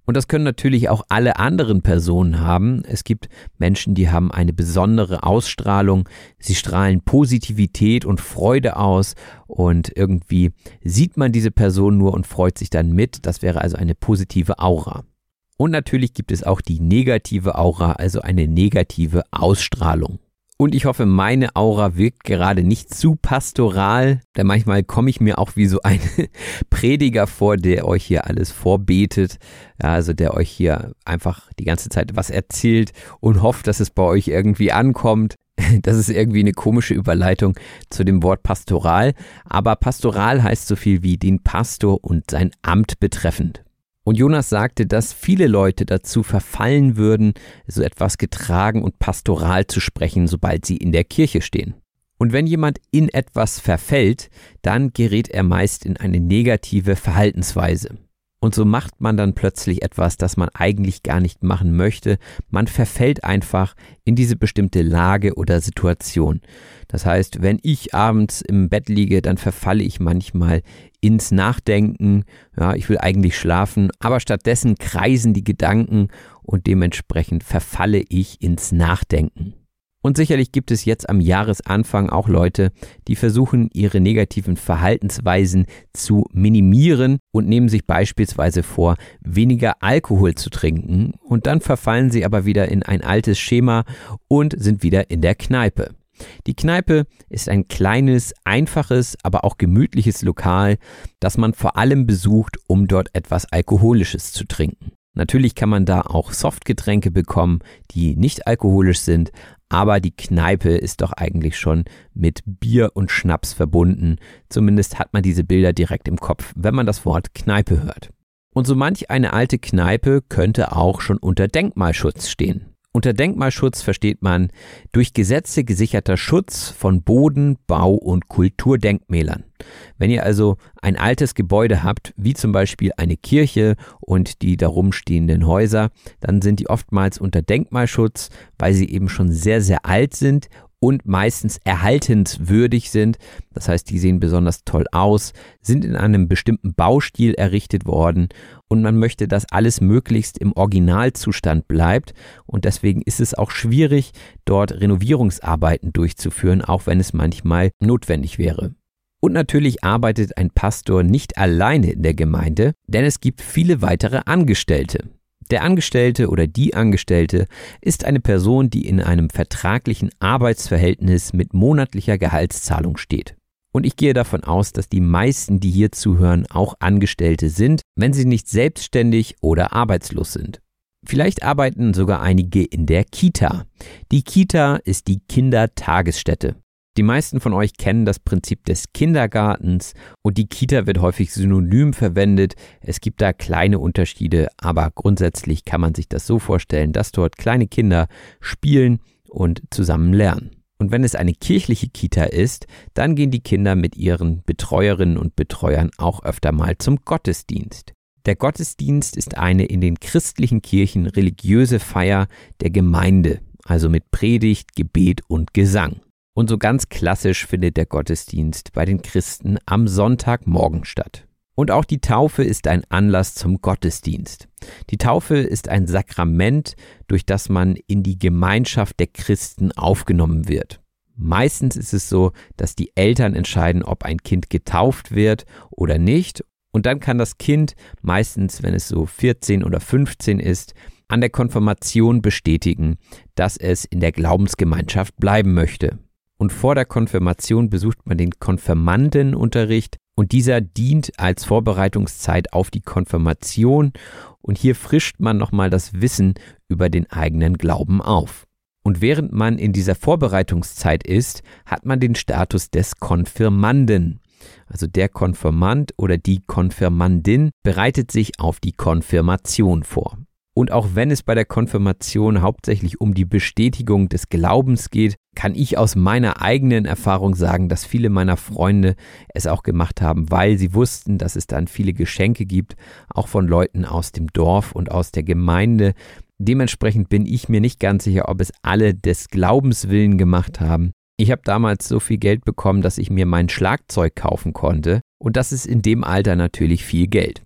Und das können natürlich auch alle anderen Personen haben. Es gibt Menschen, die haben eine besondere Ausstrahlung. Sie strahlen Positivität und Freude aus und irgendwie sieht man diese Person nur und freut sich dann mit. Das wäre also eine positive Aura. Und natürlich gibt es auch die negative Aura, also eine negative Ausstrahlung. Und ich hoffe, meine Aura wirkt gerade nicht zu pastoral, denn manchmal komme ich mir auch wie so ein Prediger vor, der euch hier alles vorbetet, ja, also der euch hier einfach die ganze Zeit was erzählt und hofft, dass es bei euch irgendwie ankommt. Das ist irgendwie eine komische Überleitung zu dem Wort Pastoral, aber Pastoral heißt so viel wie den Pastor und sein Amt betreffend. Und Jonas sagte, dass viele Leute dazu verfallen würden, so etwas getragen und pastoral zu sprechen, sobald sie in der Kirche stehen. Und wenn jemand in etwas verfällt, dann gerät er meist in eine negative Verhaltensweise. Und so macht man dann plötzlich etwas, das man eigentlich gar nicht machen möchte. Man verfällt einfach in diese bestimmte Lage oder Situation. Das heißt, wenn ich abends im Bett liege, dann verfalle ich manchmal ins Nachdenken. Ja, ich will eigentlich schlafen, aber stattdessen kreisen die Gedanken und dementsprechend verfalle ich ins Nachdenken. Und sicherlich gibt es jetzt am Jahresanfang auch Leute, die versuchen, ihre negativen Verhaltensweisen zu minimieren und nehmen sich beispielsweise vor, weniger Alkohol zu trinken und dann verfallen sie aber wieder in ein altes Schema und sind wieder in der Kneipe. Die Kneipe ist ein kleines, einfaches, aber auch gemütliches Lokal, das man vor allem besucht, um dort etwas Alkoholisches zu trinken. Natürlich kann man da auch Softgetränke bekommen, die nicht alkoholisch sind, aber die Kneipe ist doch eigentlich schon mit Bier und Schnaps verbunden. Zumindest hat man diese Bilder direkt im Kopf, wenn man das Wort Kneipe hört. Und so manch eine alte Kneipe könnte auch schon unter Denkmalschutz stehen. Unter Denkmalschutz versteht man durch Gesetze gesicherter Schutz von Boden-, Bau- und Kulturdenkmälern. Wenn ihr also ein altes Gebäude habt, wie zum Beispiel eine Kirche und die darum stehenden Häuser, dann sind die oftmals unter Denkmalschutz, weil sie eben schon sehr, sehr alt sind und meistens erhaltenswürdig sind. Das heißt, die sehen besonders toll aus, sind in einem bestimmten Baustil errichtet worden und man möchte, dass alles möglichst im Originalzustand bleibt und deswegen ist es auch schwierig, dort Renovierungsarbeiten durchzuführen, auch wenn es manchmal notwendig wäre. Und natürlich arbeitet ein Pastor nicht alleine in der Gemeinde, denn es gibt viele weitere Angestellte. Der Angestellte oder die Angestellte ist eine Person, die in einem vertraglichen Arbeitsverhältnis mit monatlicher Gehaltszahlung steht. Und ich gehe davon aus, dass die meisten, die hier zuhören, auch Angestellte sind, wenn sie nicht selbstständig oder arbeitslos sind. Vielleicht arbeiten sogar einige in der Kita. Die Kita ist die Kindertagesstätte. Die meisten von euch kennen das Prinzip des Kindergartens und die Kita wird häufig synonym verwendet. Es gibt da kleine Unterschiede, aber grundsätzlich kann man sich das so vorstellen, dass dort kleine Kinder spielen und zusammen lernen. Und wenn es eine kirchliche Kita ist, dann gehen die Kinder mit ihren Betreuerinnen und Betreuern auch öfter mal zum Gottesdienst. Der Gottesdienst ist eine in den christlichen Kirchen religiöse Feier der Gemeinde, also mit Predigt, Gebet und Gesang. Und so ganz klassisch findet der Gottesdienst bei den Christen am Sonntagmorgen statt. Und auch die Taufe ist ein Anlass zum Gottesdienst. Die Taufe ist ein Sakrament, durch das man in die Gemeinschaft der Christen aufgenommen wird. Meistens ist es so, dass die Eltern entscheiden, ob ein Kind getauft wird oder nicht. Und dann kann das Kind, meistens wenn es so vierzehn oder fünfzehn ist, an der Konfirmation bestätigen, dass es in der Glaubensgemeinschaft bleiben möchte. Und vor der Konfirmation besucht man den Konfirmandenunterricht und dieser dient als Vorbereitungszeit auf die Konfirmation und hier frischt man nochmal das Wissen über den eigenen Glauben auf. Und während man in dieser Vorbereitungszeit ist, hat man den Status des Konfirmanden. Also der Konfirmand oder die Konfirmandin bereitet sich auf die Konfirmation vor. Und auch wenn es bei der Konfirmation hauptsächlich um die Bestätigung des Glaubens geht, kann ich aus meiner eigenen Erfahrung sagen, dass viele meiner Freunde es auch gemacht haben, weil sie wussten, dass es dann viele Geschenke gibt, auch von Leuten aus dem Dorf und aus der Gemeinde. Dementsprechend bin ich mir nicht ganz sicher, ob es alle des Glaubens willen gemacht haben. Ich habe damals so viel Geld bekommen, dass ich mir mein Schlagzeug kaufen konnte und das ist in dem Alter natürlich viel Geld.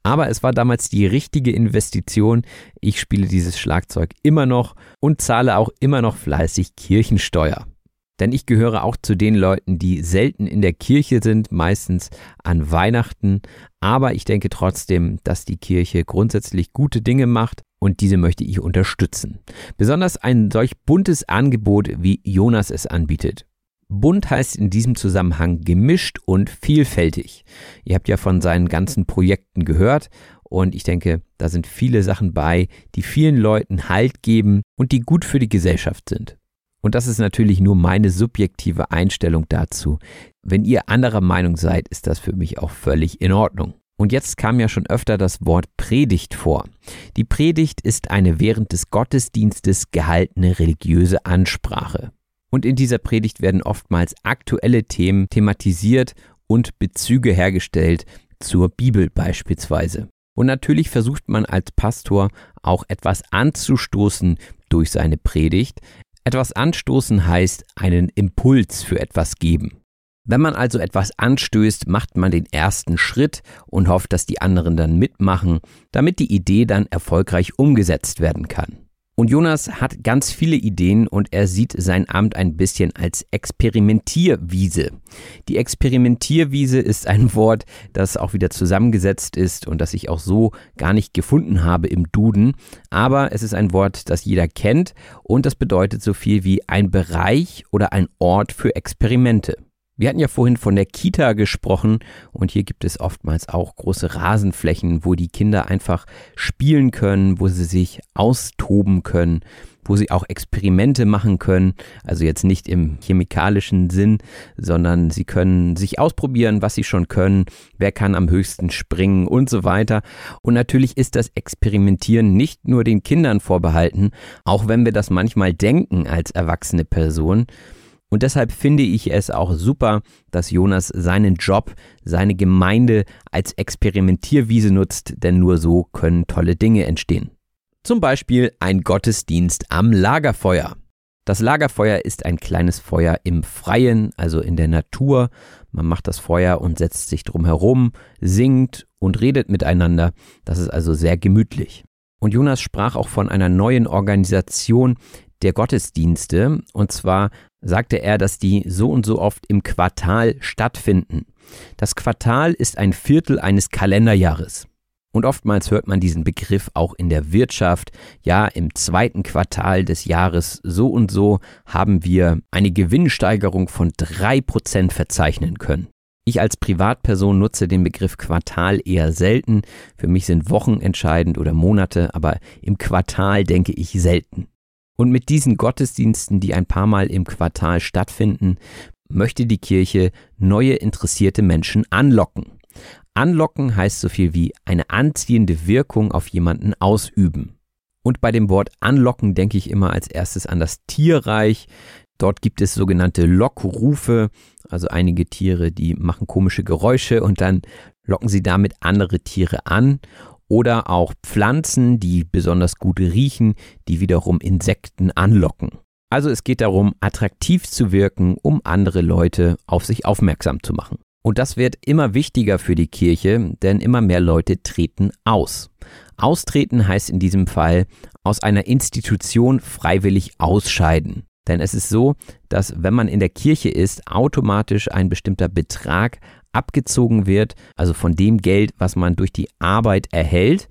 Aber es war damals die richtige Investition. Ich spiele dieses Schlagzeug immer noch und zahle auch immer noch fleißig Kirchensteuer. Denn ich gehöre auch zu den Leuten, die selten in der Kirche sind, meistens an Weihnachten. Aber ich denke trotzdem, dass die Kirche grundsätzlich gute Dinge macht und diese möchte ich unterstützen. Besonders ein solch buntes Angebot, wie Jonas es anbietet. Bunt heißt in diesem Zusammenhang gemischt und vielfältig. Ihr habt ja von seinen ganzen Projekten gehört und ich denke, da sind viele Sachen bei, die vielen Leuten Halt geben und die gut für die Gesellschaft sind. Und das ist natürlich nur meine subjektive Einstellung dazu. Wenn ihr anderer Meinung seid, ist das für mich auch völlig in Ordnung. Und jetzt kam ja schon öfter das Wort Predigt vor. Die Predigt ist eine während des Gottesdienstes gehaltene religiöse Ansprache. Und in dieser Predigt werden oftmals aktuelle Themen thematisiert und Bezüge hergestellt zur Bibel beispielsweise. Und natürlich versucht man als Pastor auch etwas anzustoßen durch seine Predigt. Etwas anstoßen heißt einen Impuls für etwas geben. Wenn man also etwas anstößt, macht man den ersten Schritt und hofft, dass die anderen dann mitmachen, damit die Idee dann erfolgreich umgesetzt werden kann. Und Jonas hat ganz viele Ideen und er sieht sein Amt ein bisschen als Experimentierwiese. Die Experimentierwiese ist ein Wort, das auch wieder zusammengesetzt ist und das ich auch so gar nicht gefunden habe im Duden. Aber es ist ein Wort, das jeder kennt und das bedeutet so viel wie ein Bereich oder ein Ort für Experimente. Wir hatten ja vorhin von der Kita gesprochen und hier gibt es oftmals auch große Rasenflächen, wo die Kinder einfach spielen können, wo sie sich austoben können, wo sie auch Experimente machen können. Also jetzt nicht im chemikalischen Sinn, sondern sie können sich ausprobieren, was sie schon können, wer kann am höchsten springen und so weiter. Und natürlich ist das Experimentieren nicht nur den Kindern vorbehalten, auch wenn wir das manchmal denken als erwachsene Person. Und deshalb finde ich es auch super, dass Jonas seinen Job, seine Gemeinde als Experimentierwiese nutzt, denn nur so können tolle Dinge entstehen. Zum Beispiel ein Gottesdienst am Lagerfeuer. Das Lagerfeuer ist ein kleines Feuer im Freien, also in der Natur. Man macht das Feuer und setzt sich drum herum, singt und redet miteinander. Das ist also sehr gemütlich. Und Jonas sprach auch von einer neuen Organisation der Gottesdienste, und zwar sagte er, dass die so und so oft im Quartal stattfinden. Das Quartal ist ein Viertel eines Kalenderjahres. Und oftmals hört man diesen Begriff auch in der Wirtschaft. Ja, im zweiten Quartal des Jahres so und so haben wir eine Gewinnsteigerung von drei Prozent verzeichnen können. Ich als Privatperson nutze den Begriff Quartal eher selten. Für mich sind Wochen entscheidend oder Monate, aber im Quartal denke ich selten. Und mit diesen Gottesdiensten, die ein paar Mal im Quartal stattfinden, möchte die Kirche neue interessierte Menschen anlocken. Anlocken heißt so viel wie eine anziehende Wirkung auf jemanden ausüben. Und bei dem Wort anlocken denke ich immer als erstes an das Tierreich. Dort gibt es sogenannte Lockrufe, also einige Tiere, die machen komische Geräusche und dann locken sie damit andere Tiere an. Oder auch Pflanzen, die besonders gut riechen, die wiederum Insekten anlocken. Also es geht darum, attraktiv zu wirken, um andere Leute auf sich aufmerksam zu machen. Und das wird immer wichtiger für die Kirche, denn immer mehr Leute treten aus. Austreten heißt in diesem Fall aus einer Institution freiwillig ausscheiden. Denn es ist so, dass wenn man in der Kirche ist, automatisch ein bestimmter Betrag abgezogen wird, also von dem Geld, was man durch die Arbeit erhält.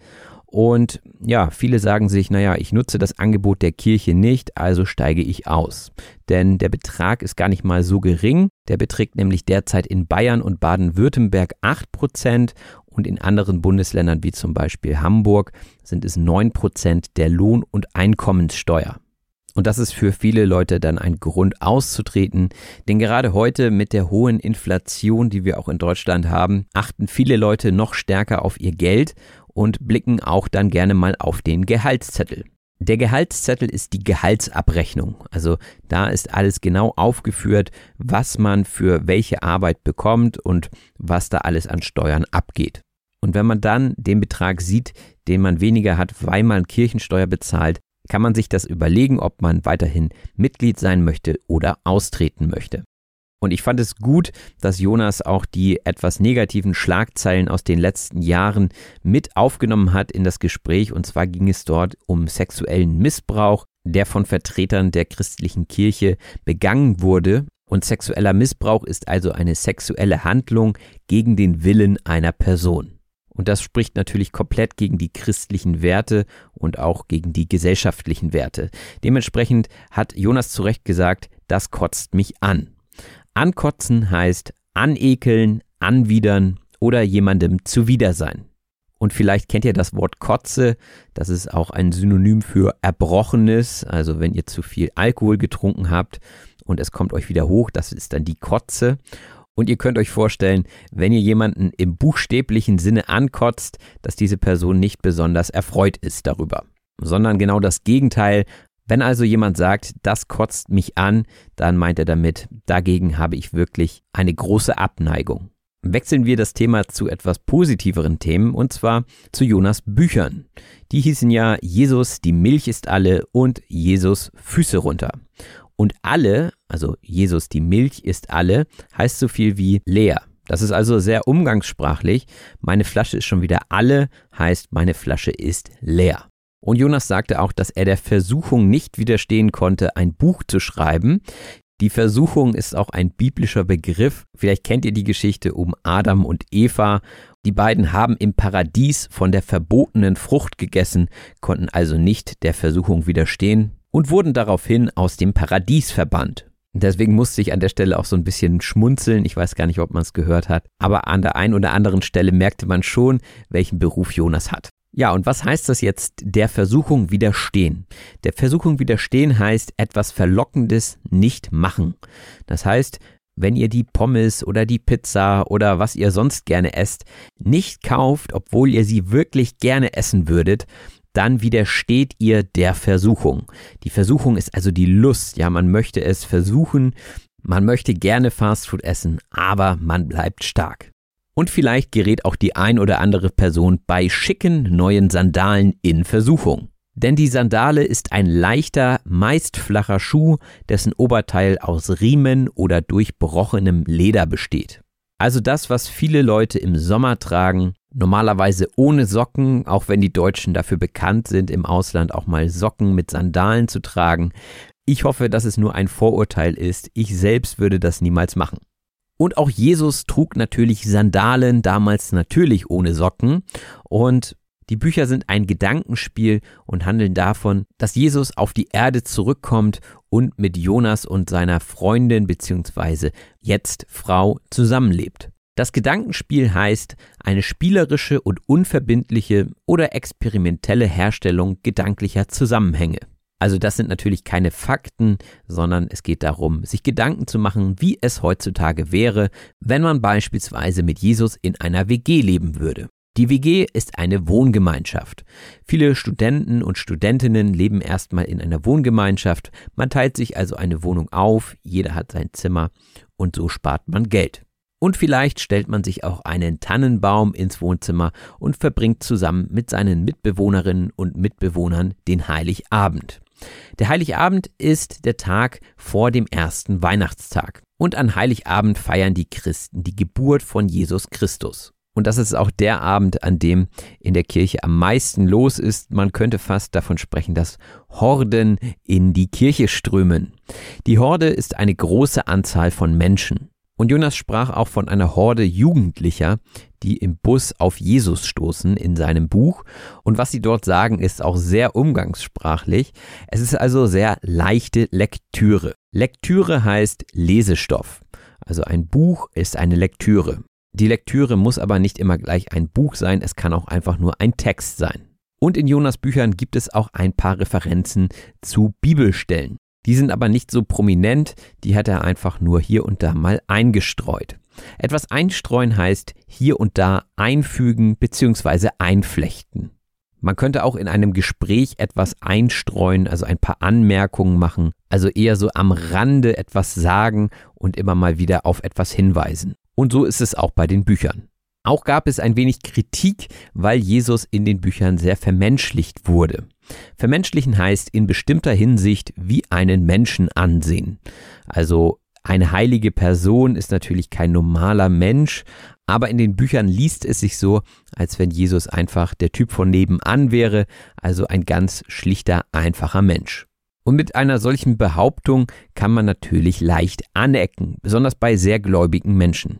Und ja, viele sagen sich, naja, ich nutze das Angebot der Kirche nicht, also steige ich aus. Denn der Betrag ist gar nicht mal so gering. Der beträgt nämlich derzeit in Bayern und Baden-Württemberg acht Prozent und in anderen Bundesländern wie zum Beispiel Hamburg sind es neun Prozent der Lohn- und Einkommenssteuer. Und das ist für viele Leute dann ein Grund auszutreten, denn gerade heute mit der hohen Inflation, die wir auch in Deutschland haben, achten viele Leute noch stärker auf ihr Geld und blicken auch dann gerne mal auf den Gehaltszettel. Der Gehaltszettel ist die Gehaltsabrechnung, also da ist alles genau aufgeführt, was man für welche Arbeit bekommt und was da alles an Steuern abgeht. Und wenn man dann den Betrag sieht, den man weniger hat, weil man Kirchensteuer bezahlt, kann man sich das überlegen, ob man weiterhin Mitglied sein möchte oder austreten möchte. Und ich fand es gut, dass Jonas auch die etwas negativen Schlagzeilen aus den letzten Jahren mit aufgenommen hat in das Gespräch. Und zwar ging es dort um sexuellen Missbrauch, der von Vertretern der christlichen Kirche begangen wurde. Und sexueller Missbrauch ist also eine sexuelle Handlung gegen den Willen einer Person. Und das spricht natürlich komplett gegen die christlichen Werte und auch gegen die gesellschaftlichen Werte. Dementsprechend hat Jonas zu Recht gesagt, das kotzt mich an. Ankotzen heißt anekeln, anwidern oder jemandem zuwider sein. Und vielleicht kennt ihr das Wort Kotze, das ist auch ein Synonym für Erbrochenes, also wenn ihr zu viel Alkohol getrunken habt und es kommt euch wieder hoch, das ist dann die Kotze. Und ihr könnt euch vorstellen, wenn ihr jemanden im buchstäblichen Sinne ankotzt, dass diese Person nicht besonders erfreut ist darüber, sondern genau das Gegenteil. Wenn also jemand sagt, das kotzt mich an, dann meint er damit, dagegen habe ich wirklich eine große Abneigung. Wechseln wir das Thema zu etwas positiveren Themen und zwar zu Jonas Büchern. Die hießen ja Jesus, die Milch ist alle und Jesus, Füße runter. Und alle, also Jesus, die Milch ist alle, heißt so viel wie leer. Das ist also sehr umgangssprachlich. Meine Flasche ist schon wieder alle, heißt meine Flasche ist leer. Und Jonas sagte auch, dass er der Versuchung nicht widerstehen konnte, ein Buch zu schreiben. Die Versuchung ist auch ein biblischer Begriff. Vielleicht kennt ihr die Geschichte um Adam und Eva. Die beiden haben im Paradies von der verbotenen Frucht gegessen, konnten also nicht der Versuchung widerstehen und wurden daraufhin aus dem Paradies verbannt. Deswegen musste ich an der Stelle auch so ein bisschen schmunzeln. Ich weiß gar nicht, ob man es gehört hat. Aber an der einen oder anderen Stelle merkte man schon, welchen Beruf Jonas hat. Ja, und was heißt das jetzt, der Versuchung widerstehen? Der Versuchung widerstehen heißt, etwas Verlockendes nicht machen. Das heißt, wenn ihr die Pommes oder die Pizza oder was ihr sonst gerne esst, nicht kauft, obwohl ihr sie wirklich gerne essen würdet, dann widersteht ihr der Versuchung. Die Versuchung ist also die Lust. Ja, man möchte es versuchen, man möchte gerne Fastfood essen, aber man bleibt stark. Und vielleicht gerät auch die ein oder andere Person bei schicken neuen Sandalen in Versuchung. Denn die Sandale ist ein leichter, meist flacher Schuh, dessen Oberteil aus Riemen oder durchbrochenem Leder besteht. Also das, was viele Leute im Sommer tragen, normalerweise ohne Socken, auch wenn die Deutschen dafür bekannt sind, im Ausland auch mal Socken mit Sandalen zu tragen. Ich hoffe, dass es nur ein Vorurteil ist. Ich selbst würde das niemals machen. Und auch Jesus trug natürlich Sandalen, damals natürlich ohne Socken. Und die Bücher sind ein Gedankenspiel und handeln davon, dass Jesus auf die Erde zurückkommt und mit Jonas und seiner Freundin bzw. jetzt Frau zusammenlebt. Das Gedankenspiel heißt eine spielerische und unverbindliche oder experimentelle Herstellung gedanklicher Zusammenhänge. Also das sind natürlich keine Fakten, sondern es geht darum, sich Gedanken zu machen, wie es heutzutage wäre, wenn man beispielsweise mit Jesus in einer W G leben würde. Die W G ist eine Wohngemeinschaft. Viele Studenten und Studentinnen leben erstmal in einer Wohngemeinschaft. Man teilt sich also eine Wohnung auf, jeder hat sein Zimmer und so spart man Geld. Und vielleicht stellt man sich auch einen Tannenbaum ins Wohnzimmer und verbringt zusammen mit seinen Mitbewohnerinnen und Mitbewohnern den Heiligabend. Der Heiligabend ist der Tag vor dem ersten Weihnachtstag. Und an Heiligabend feiern die Christen die Geburt von Jesus Christus. Und das ist auch der Abend, an dem in der Kirche am meisten los ist. Man könnte fast davon sprechen, dass Horden in die Kirche strömen. Die Horde ist eine große Anzahl von Menschen. Und Jonas sprach auch von einer Horde Jugendlicher, die im Bus auf Jesus stoßen in seinem Buch. Und was sie dort sagen, ist auch sehr umgangssprachlich. Es ist also sehr leichte Lektüre. Lektüre heißt Lesestoff. Also ein Buch ist eine Lektüre. Die Lektüre muss aber nicht immer gleich ein Buch sein, es kann auch einfach nur ein Text sein. Und in Jonas Büchern gibt es auch ein paar Referenzen zu Bibelstellen. Die sind aber nicht so prominent, die hat er einfach nur hier und da mal eingestreut. Etwas einstreuen heißt hier und da einfügen bzw. einflechten. Man könnte auch in einem Gespräch etwas einstreuen, also ein paar Anmerkungen machen, also eher so am Rande etwas sagen und immer mal wieder auf etwas hinweisen. Und so ist es auch bei den Büchern. Auch gab es ein wenig Kritik, weil Jesus in den Büchern sehr vermenschlicht wurde. Vermenschlichen heißt in bestimmter Hinsicht wie einen Menschen ansehen. Also Eine heilige Person ist natürlich kein normaler Mensch, aber in den Büchern liest es sich so, als wenn Jesus einfach der Typ von nebenan wäre, also ein ganz schlichter, einfacher Mensch. Und mit einer solchen Behauptung kann man natürlich leicht anecken, besonders bei sehr gläubigen Menschen.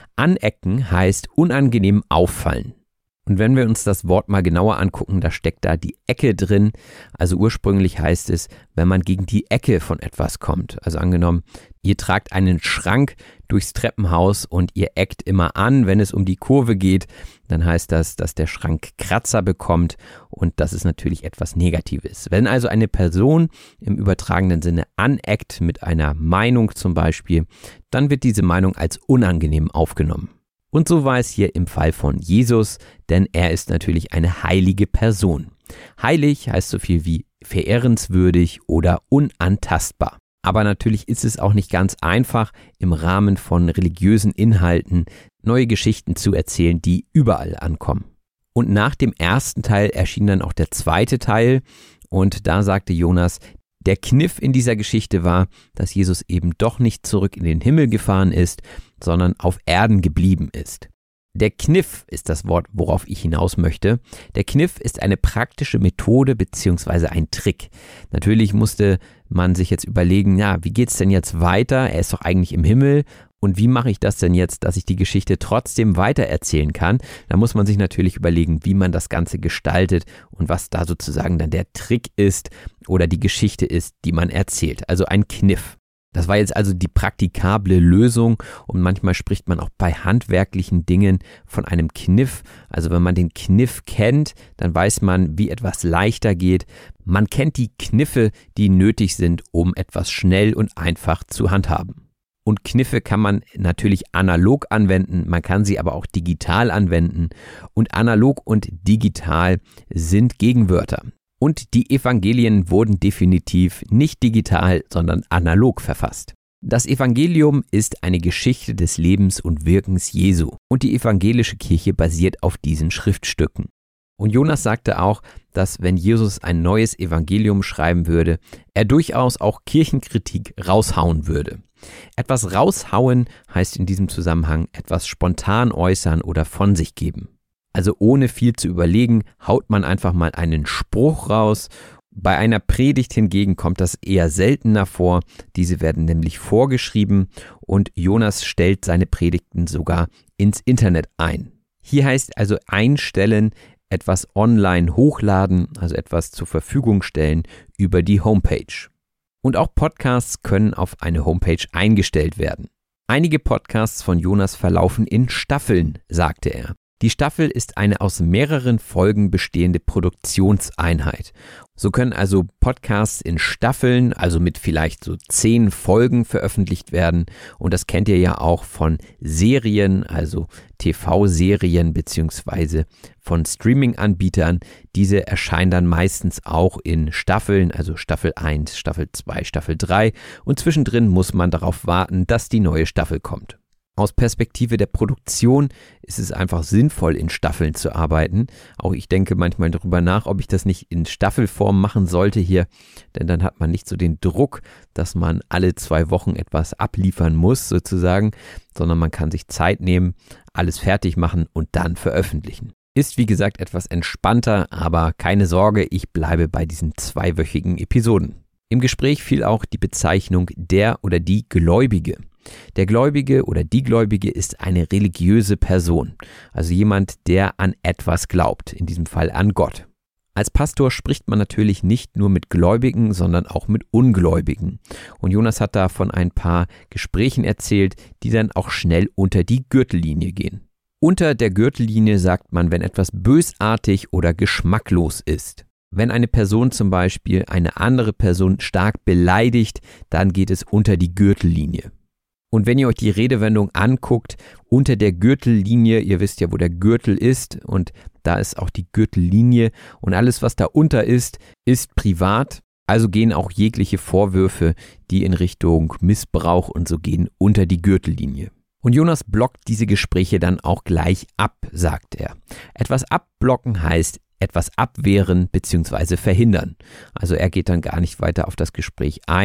Anecken heißt unangenehm auffallen. Und wenn wir uns das Wort mal genauer angucken, da steckt da die Ecke drin. Also ursprünglich heißt es, wenn man gegen die Ecke von etwas kommt. Also angenommen, ihr tragt einen Schrank durchs Treppenhaus und ihr eckt immer an, wenn es um die Kurve geht, dann heißt das, dass der Schrank Kratzer bekommt und das ist natürlich etwas Negatives. Wenn also eine Person im übertragenen Sinne aneckt mit einer Meinung zum Beispiel, dann wird diese Meinung als unangenehm aufgenommen. Und so war es hier im Fall von Jesus, denn er ist natürlich eine heilige Person. Heilig heißt so viel wie verehrenswürdig oder unantastbar. Aber natürlich ist es auch nicht ganz einfach, im Rahmen von religiösen Inhalten neue Geschichten zu erzählen, die überall ankommen. Und nach dem ersten Teil erschien dann auch der zweite Teil und da sagte Jonas, der Kniff in dieser Geschichte war, dass Jesus eben doch nicht zurück in den Himmel gefahren ist, sondern auf Erden geblieben ist. Der Kniff ist das Wort, worauf ich hinaus möchte. Der Kniff ist eine praktische Methode bzw. ein Trick. Natürlich musste man sich jetzt überlegen, ja, wie geht's denn jetzt weiter? Er ist doch eigentlich im Himmel. Und wie mache ich das denn jetzt, dass ich die Geschichte trotzdem weitererzählen kann? Da muss man sich natürlich überlegen, wie man das Ganze gestaltet und was da sozusagen dann der Trick ist oder die Geschichte ist, die man erzählt. Also ein Kniff. Das war jetzt also die praktikable Lösung und manchmal spricht man auch bei handwerklichen Dingen von einem Kniff. Also wenn man den Kniff kennt, dann weiß man, wie etwas leichter geht. Man kennt die Kniffe, die nötig sind, um etwas schnell und einfach zu handhaben. Und Kniffe kann man natürlich analog anwenden, man kann sie aber auch digital anwenden. Und analog und digital sind Gegenwörter. Und die Evangelien wurden definitiv nicht digital, sondern analog verfasst. Das Evangelium ist eine Geschichte des Lebens und Wirkens Jesu. Und die evangelische Kirche basiert auf diesen Schriftstücken. Und Jonas sagte auch, dass wenn Jesus ein neues Evangelium schreiben würde, er durchaus auch Kirchenkritik raushauen würde. Etwas raushauen heißt in diesem Zusammenhang etwas spontan äußern oder von sich geben. Also ohne viel zu überlegen, haut man einfach mal einen Spruch raus. Bei einer Predigt hingegen kommt das eher seltener vor. Diese werden nämlich vorgeschrieben und Jonas stellt seine Predigten sogar ins Internet ein. Hier heißt also einstellen, etwas online hochladen, also etwas zur Verfügung stellen über die Homepage. Und auch Podcasts können auf eine Homepage eingestellt werden. Einige Podcasts von Jonas verlaufen in Staffeln, sagte er. Die Staffel ist eine aus mehreren Folgen bestehende Produktionseinheit. So können also Podcasts in Staffeln, also mit vielleicht so zehn Folgen veröffentlicht werden. Und das kennt ihr ja auch von Serien, also T V-Serien beziehungsweise von Streaming-Anbietern. Diese erscheinen dann meistens auch in Staffeln, also Staffel eins, Staffel zwei, Staffel drei. Und zwischendrin muss man darauf warten, dass die neue Staffel kommt. Aus Perspektive der Produktion ist es einfach sinnvoll, in Staffeln zu arbeiten. Auch ich denke manchmal darüber nach, ob ich das nicht in Staffelform machen sollte hier, denn dann hat man nicht so den Druck, dass man alle zwei Wochen etwas abliefern muss sozusagen, sondern man kann sich Zeit nehmen, alles fertig machen und dann veröffentlichen. Ist wie gesagt etwas entspannter, aber keine Sorge, ich bleibe bei diesen zweiwöchigen Episoden. Im Gespräch fiel auch die Bezeichnung der oder die Gläubige. Der Gläubige oder die Gläubige ist eine religiöse Person, also jemand, der an etwas glaubt, in diesem Fall an Gott. Als Pastor spricht man natürlich nicht nur mit Gläubigen, sondern auch mit Ungläubigen. Und Jonas hat da von ein paar Gesprächen erzählt, die dann auch schnell unter die Gürtellinie gehen. Unter der Gürtellinie sagt man, wenn etwas bösartig oder geschmacklos ist. Wenn eine Person zum Beispiel eine andere Person stark beleidigt, dann geht es unter die Gürtellinie. Und wenn ihr euch die Redewendung anguckt, unter der Gürtellinie, ihr wisst ja, wo der Gürtel ist und da ist auch die Gürtellinie und alles, was da unter ist, ist privat. Also gehen auch jegliche Vorwürfe, die in Richtung Missbrauch und so gehen, unter die Gürtellinie. Und Jonas blockt diese Gespräche dann auch gleich ab, sagt er. Etwas abblocken heißt etwas abwehren bzw. verhindern. Also er geht dann gar nicht weiter auf das Gespräch ein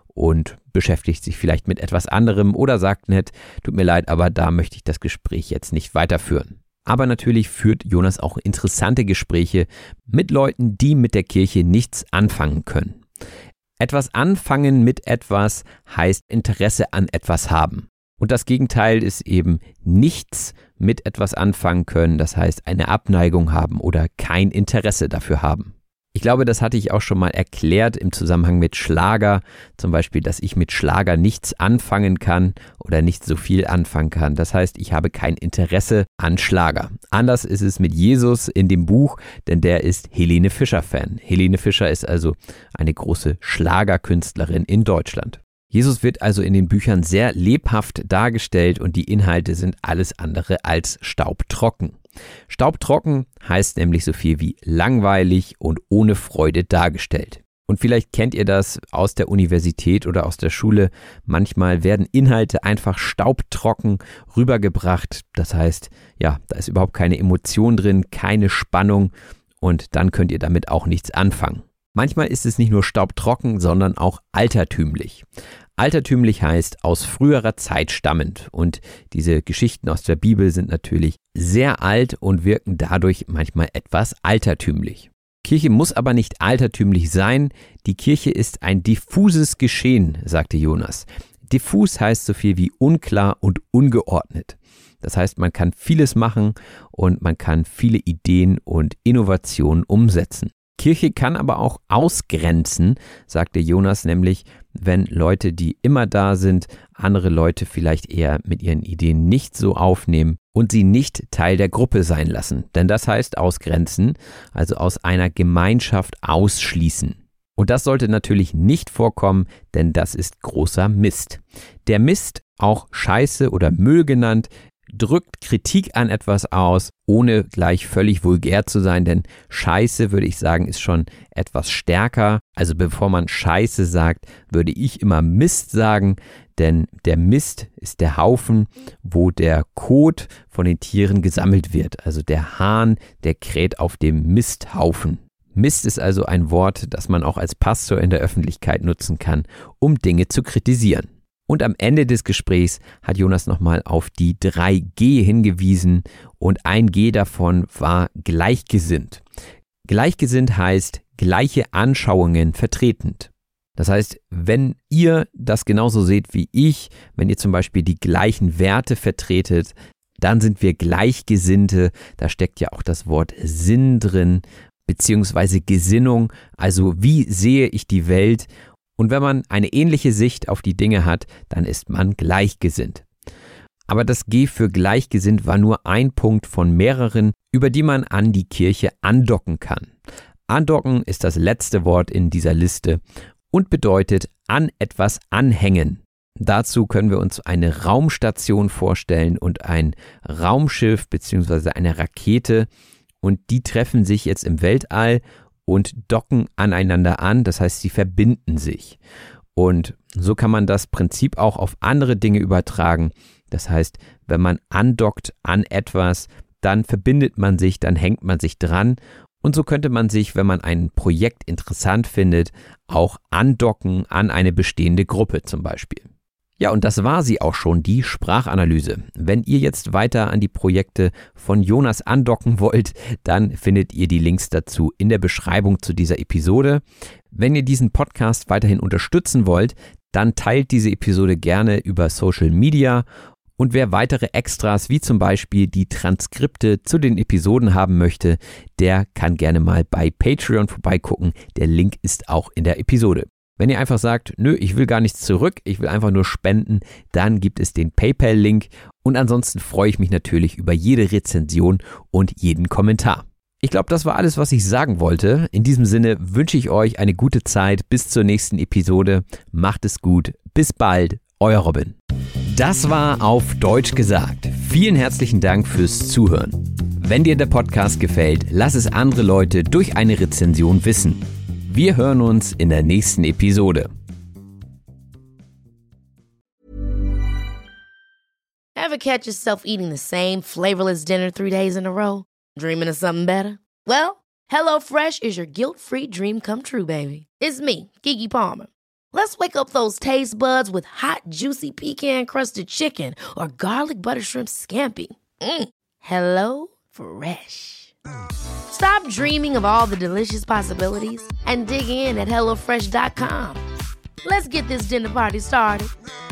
und beschäftigt sich vielleicht mit etwas anderem oder sagt nett, tut mir leid, aber da möchte ich das Gespräch jetzt nicht weiterführen. Aber natürlich führt Jonas auch interessante Gespräche mit Leuten, die mit der Kirche nichts anfangen können. Etwas anfangen mit etwas heißt Interesse an etwas haben. Und das Gegenteil ist eben nichts mit etwas anfangen können, das heißt eine Abneigung haben oder kein Interesse dafür haben. Ich glaube, das hatte ich auch schon mal erklärt im Zusammenhang mit Schlager, zum Beispiel, dass ich mit Schlager nichts anfangen kann oder nicht so viel anfangen kann. Das heißt, ich habe kein Interesse an Schlager. Anders ist es mit Jesus in dem Buch, denn der ist Helene Fischer-Fan. Helene Fischer ist also eine große Schlagerkünstlerin in Deutschland. Jesus wird also in den Büchern sehr lebhaft dargestellt und die Inhalte sind alles andere als staubtrocken. Staubtrocken heißt nämlich so viel wie langweilig und ohne Freude dargestellt. Und vielleicht kennt ihr das aus der Universität oder aus der Schule. Manchmal werden Inhalte einfach staubtrocken rübergebracht. Das heißt, ja, da ist überhaupt keine Emotion drin, keine Spannung und dann könnt ihr damit auch nichts anfangen. Manchmal ist es nicht nur staubtrocken, sondern auch altertümlich. Altertümlich heißt aus früherer Zeit stammend und diese Geschichten aus der Bibel sind natürlich sehr alt und wirken dadurch manchmal etwas altertümlich. Kirche muss aber nicht altertümlich sein, die Kirche ist ein diffuses Geschehen, sagte Jonas. Diffus heißt so viel wie unklar und ungeordnet. Das heißt, man kann vieles machen und man kann viele Ideen und Innovationen umsetzen. Kirche kann aber auch ausgrenzen, sagte Jonas, nämlich wenn Leute, die immer da sind, andere Leute vielleicht eher mit ihren Ideen nicht so aufnehmen und sie nicht Teil der Gruppe sein lassen. Denn das heißt ausgrenzen, also aus einer Gemeinschaft ausschließen. Und das sollte natürlich nicht vorkommen, denn das ist großer Mist. Der Mist, auch Scheiße oder Müll genannt, drückt Kritik an etwas aus, ohne gleich völlig vulgär zu sein, denn Scheiße, würde ich sagen, ist schon etwas stärker. Also bevor man Scheiße sagt, würde ich immer Mist sagen, denn der Mist ist der Haufen, wo der Kot von den Tieren gesammelt wird. Also der Hahn, der kräht auf dem Misthaufen. Mist ist also ein Wort, das man auch als Pastor in der Öffentlichkeit nutzen kann, um Dinge zu kritisieren. Und am Ende des Gesprächs hat Jonas nochmal auf die drei G hingewiesen und ein G davon war gleichgesinnt. Gleichgesinnt heißt gleiche Anschauungen vertretend. Das heißt, wenn ihr das genauso seht wie ich, wenn ihr zum Beispiel die gleichen Werte vertretet, dann sind wir Gleichgesinnte. Da steckt ja auch das Wort Sinn drin, beziehungsweise Gesinnung. Also wie sehe ich die Welt? Und wenn man eine ähnliche Sicht auf die Dinge hat, dann ist man gleichgesinnt. Aber das G für gleichgesinnt war nur ein Punkt von mehreren, über die man an die Kirche andocken kann. Andocken ist das letzte Wort in dieser Liste und bedeutet an etwas anhängen. Dazu können wir uns eine Raumstation vorstellen und ein Raumschiff bzw. eine Rakete und die treffen sich jetzt im Weltall und docken aneinander an, das heißt, sie verbinden sich. Und so kann man das Prinzip auch auf andere Dinge übertragen. Das heißt, wenn man andockt an etwas, dann verbindet man sich, dann hängt man sich dran. Und so könnte man sich, wenn man ein Projekt interessant findet, auch andocken an eine bestehende Gruppe zum Beispiel. Ja, und das war sie auch schon, die Sprachanalyse. Wenn ihr jetzt weiter an die Projekte von Jonas andocken wollt, dann findet ihr die Links dazu in der Beschreibung zu dieser Episode. Wenn ihr diesen Podcast weiterhin unterstützen wollt, dann teilt diese Episode gerne über Social Media. Und wer weitere Extras wie zum Beispiel die Transkripte zu den Episoden haben möchte, der kann gerne mal bei Patreon vorbeigucken. Der Link ist auch in der Episode. Wenn ihr einfach sagt, nö, ich will gar nichts zurück, ich will einfach nur spenden, dann gibt es den PayPal-Link und ansonsten freue ich mich natürlich über jede Rezension und jeden Kommentar. Ich glaube, das war alles, was ich sagen wollte. In diesem Sinne wünsche ich euch eine gute Zeit bis zur nächsten Episode. Macht es gut. Bis bald. Euer Robin. Das war Auf Deutsch gesagt. Vielen herzlichen Dank fürs Zuhören. Wenn dir der Podcast gefällt, lass es andere Leute durch eine Rezension wissen. Wir hören uns in der nächsten Episode. Ever catch yourself eating the same flavorless dinner three days in a row? Dreaming of something better? Well, HelloFresh is your guilt-free dream come true, baby. It's me, Keke Palmer. Let's wake up those taste buds with hot, juicy pecan-crusted chicken or garlic butter shrimp scampi. Mm. Hello Fresh. Stop dreaming of all the delicious possibilities and dig in at hello fresh dot com. Let's get this dinner party started.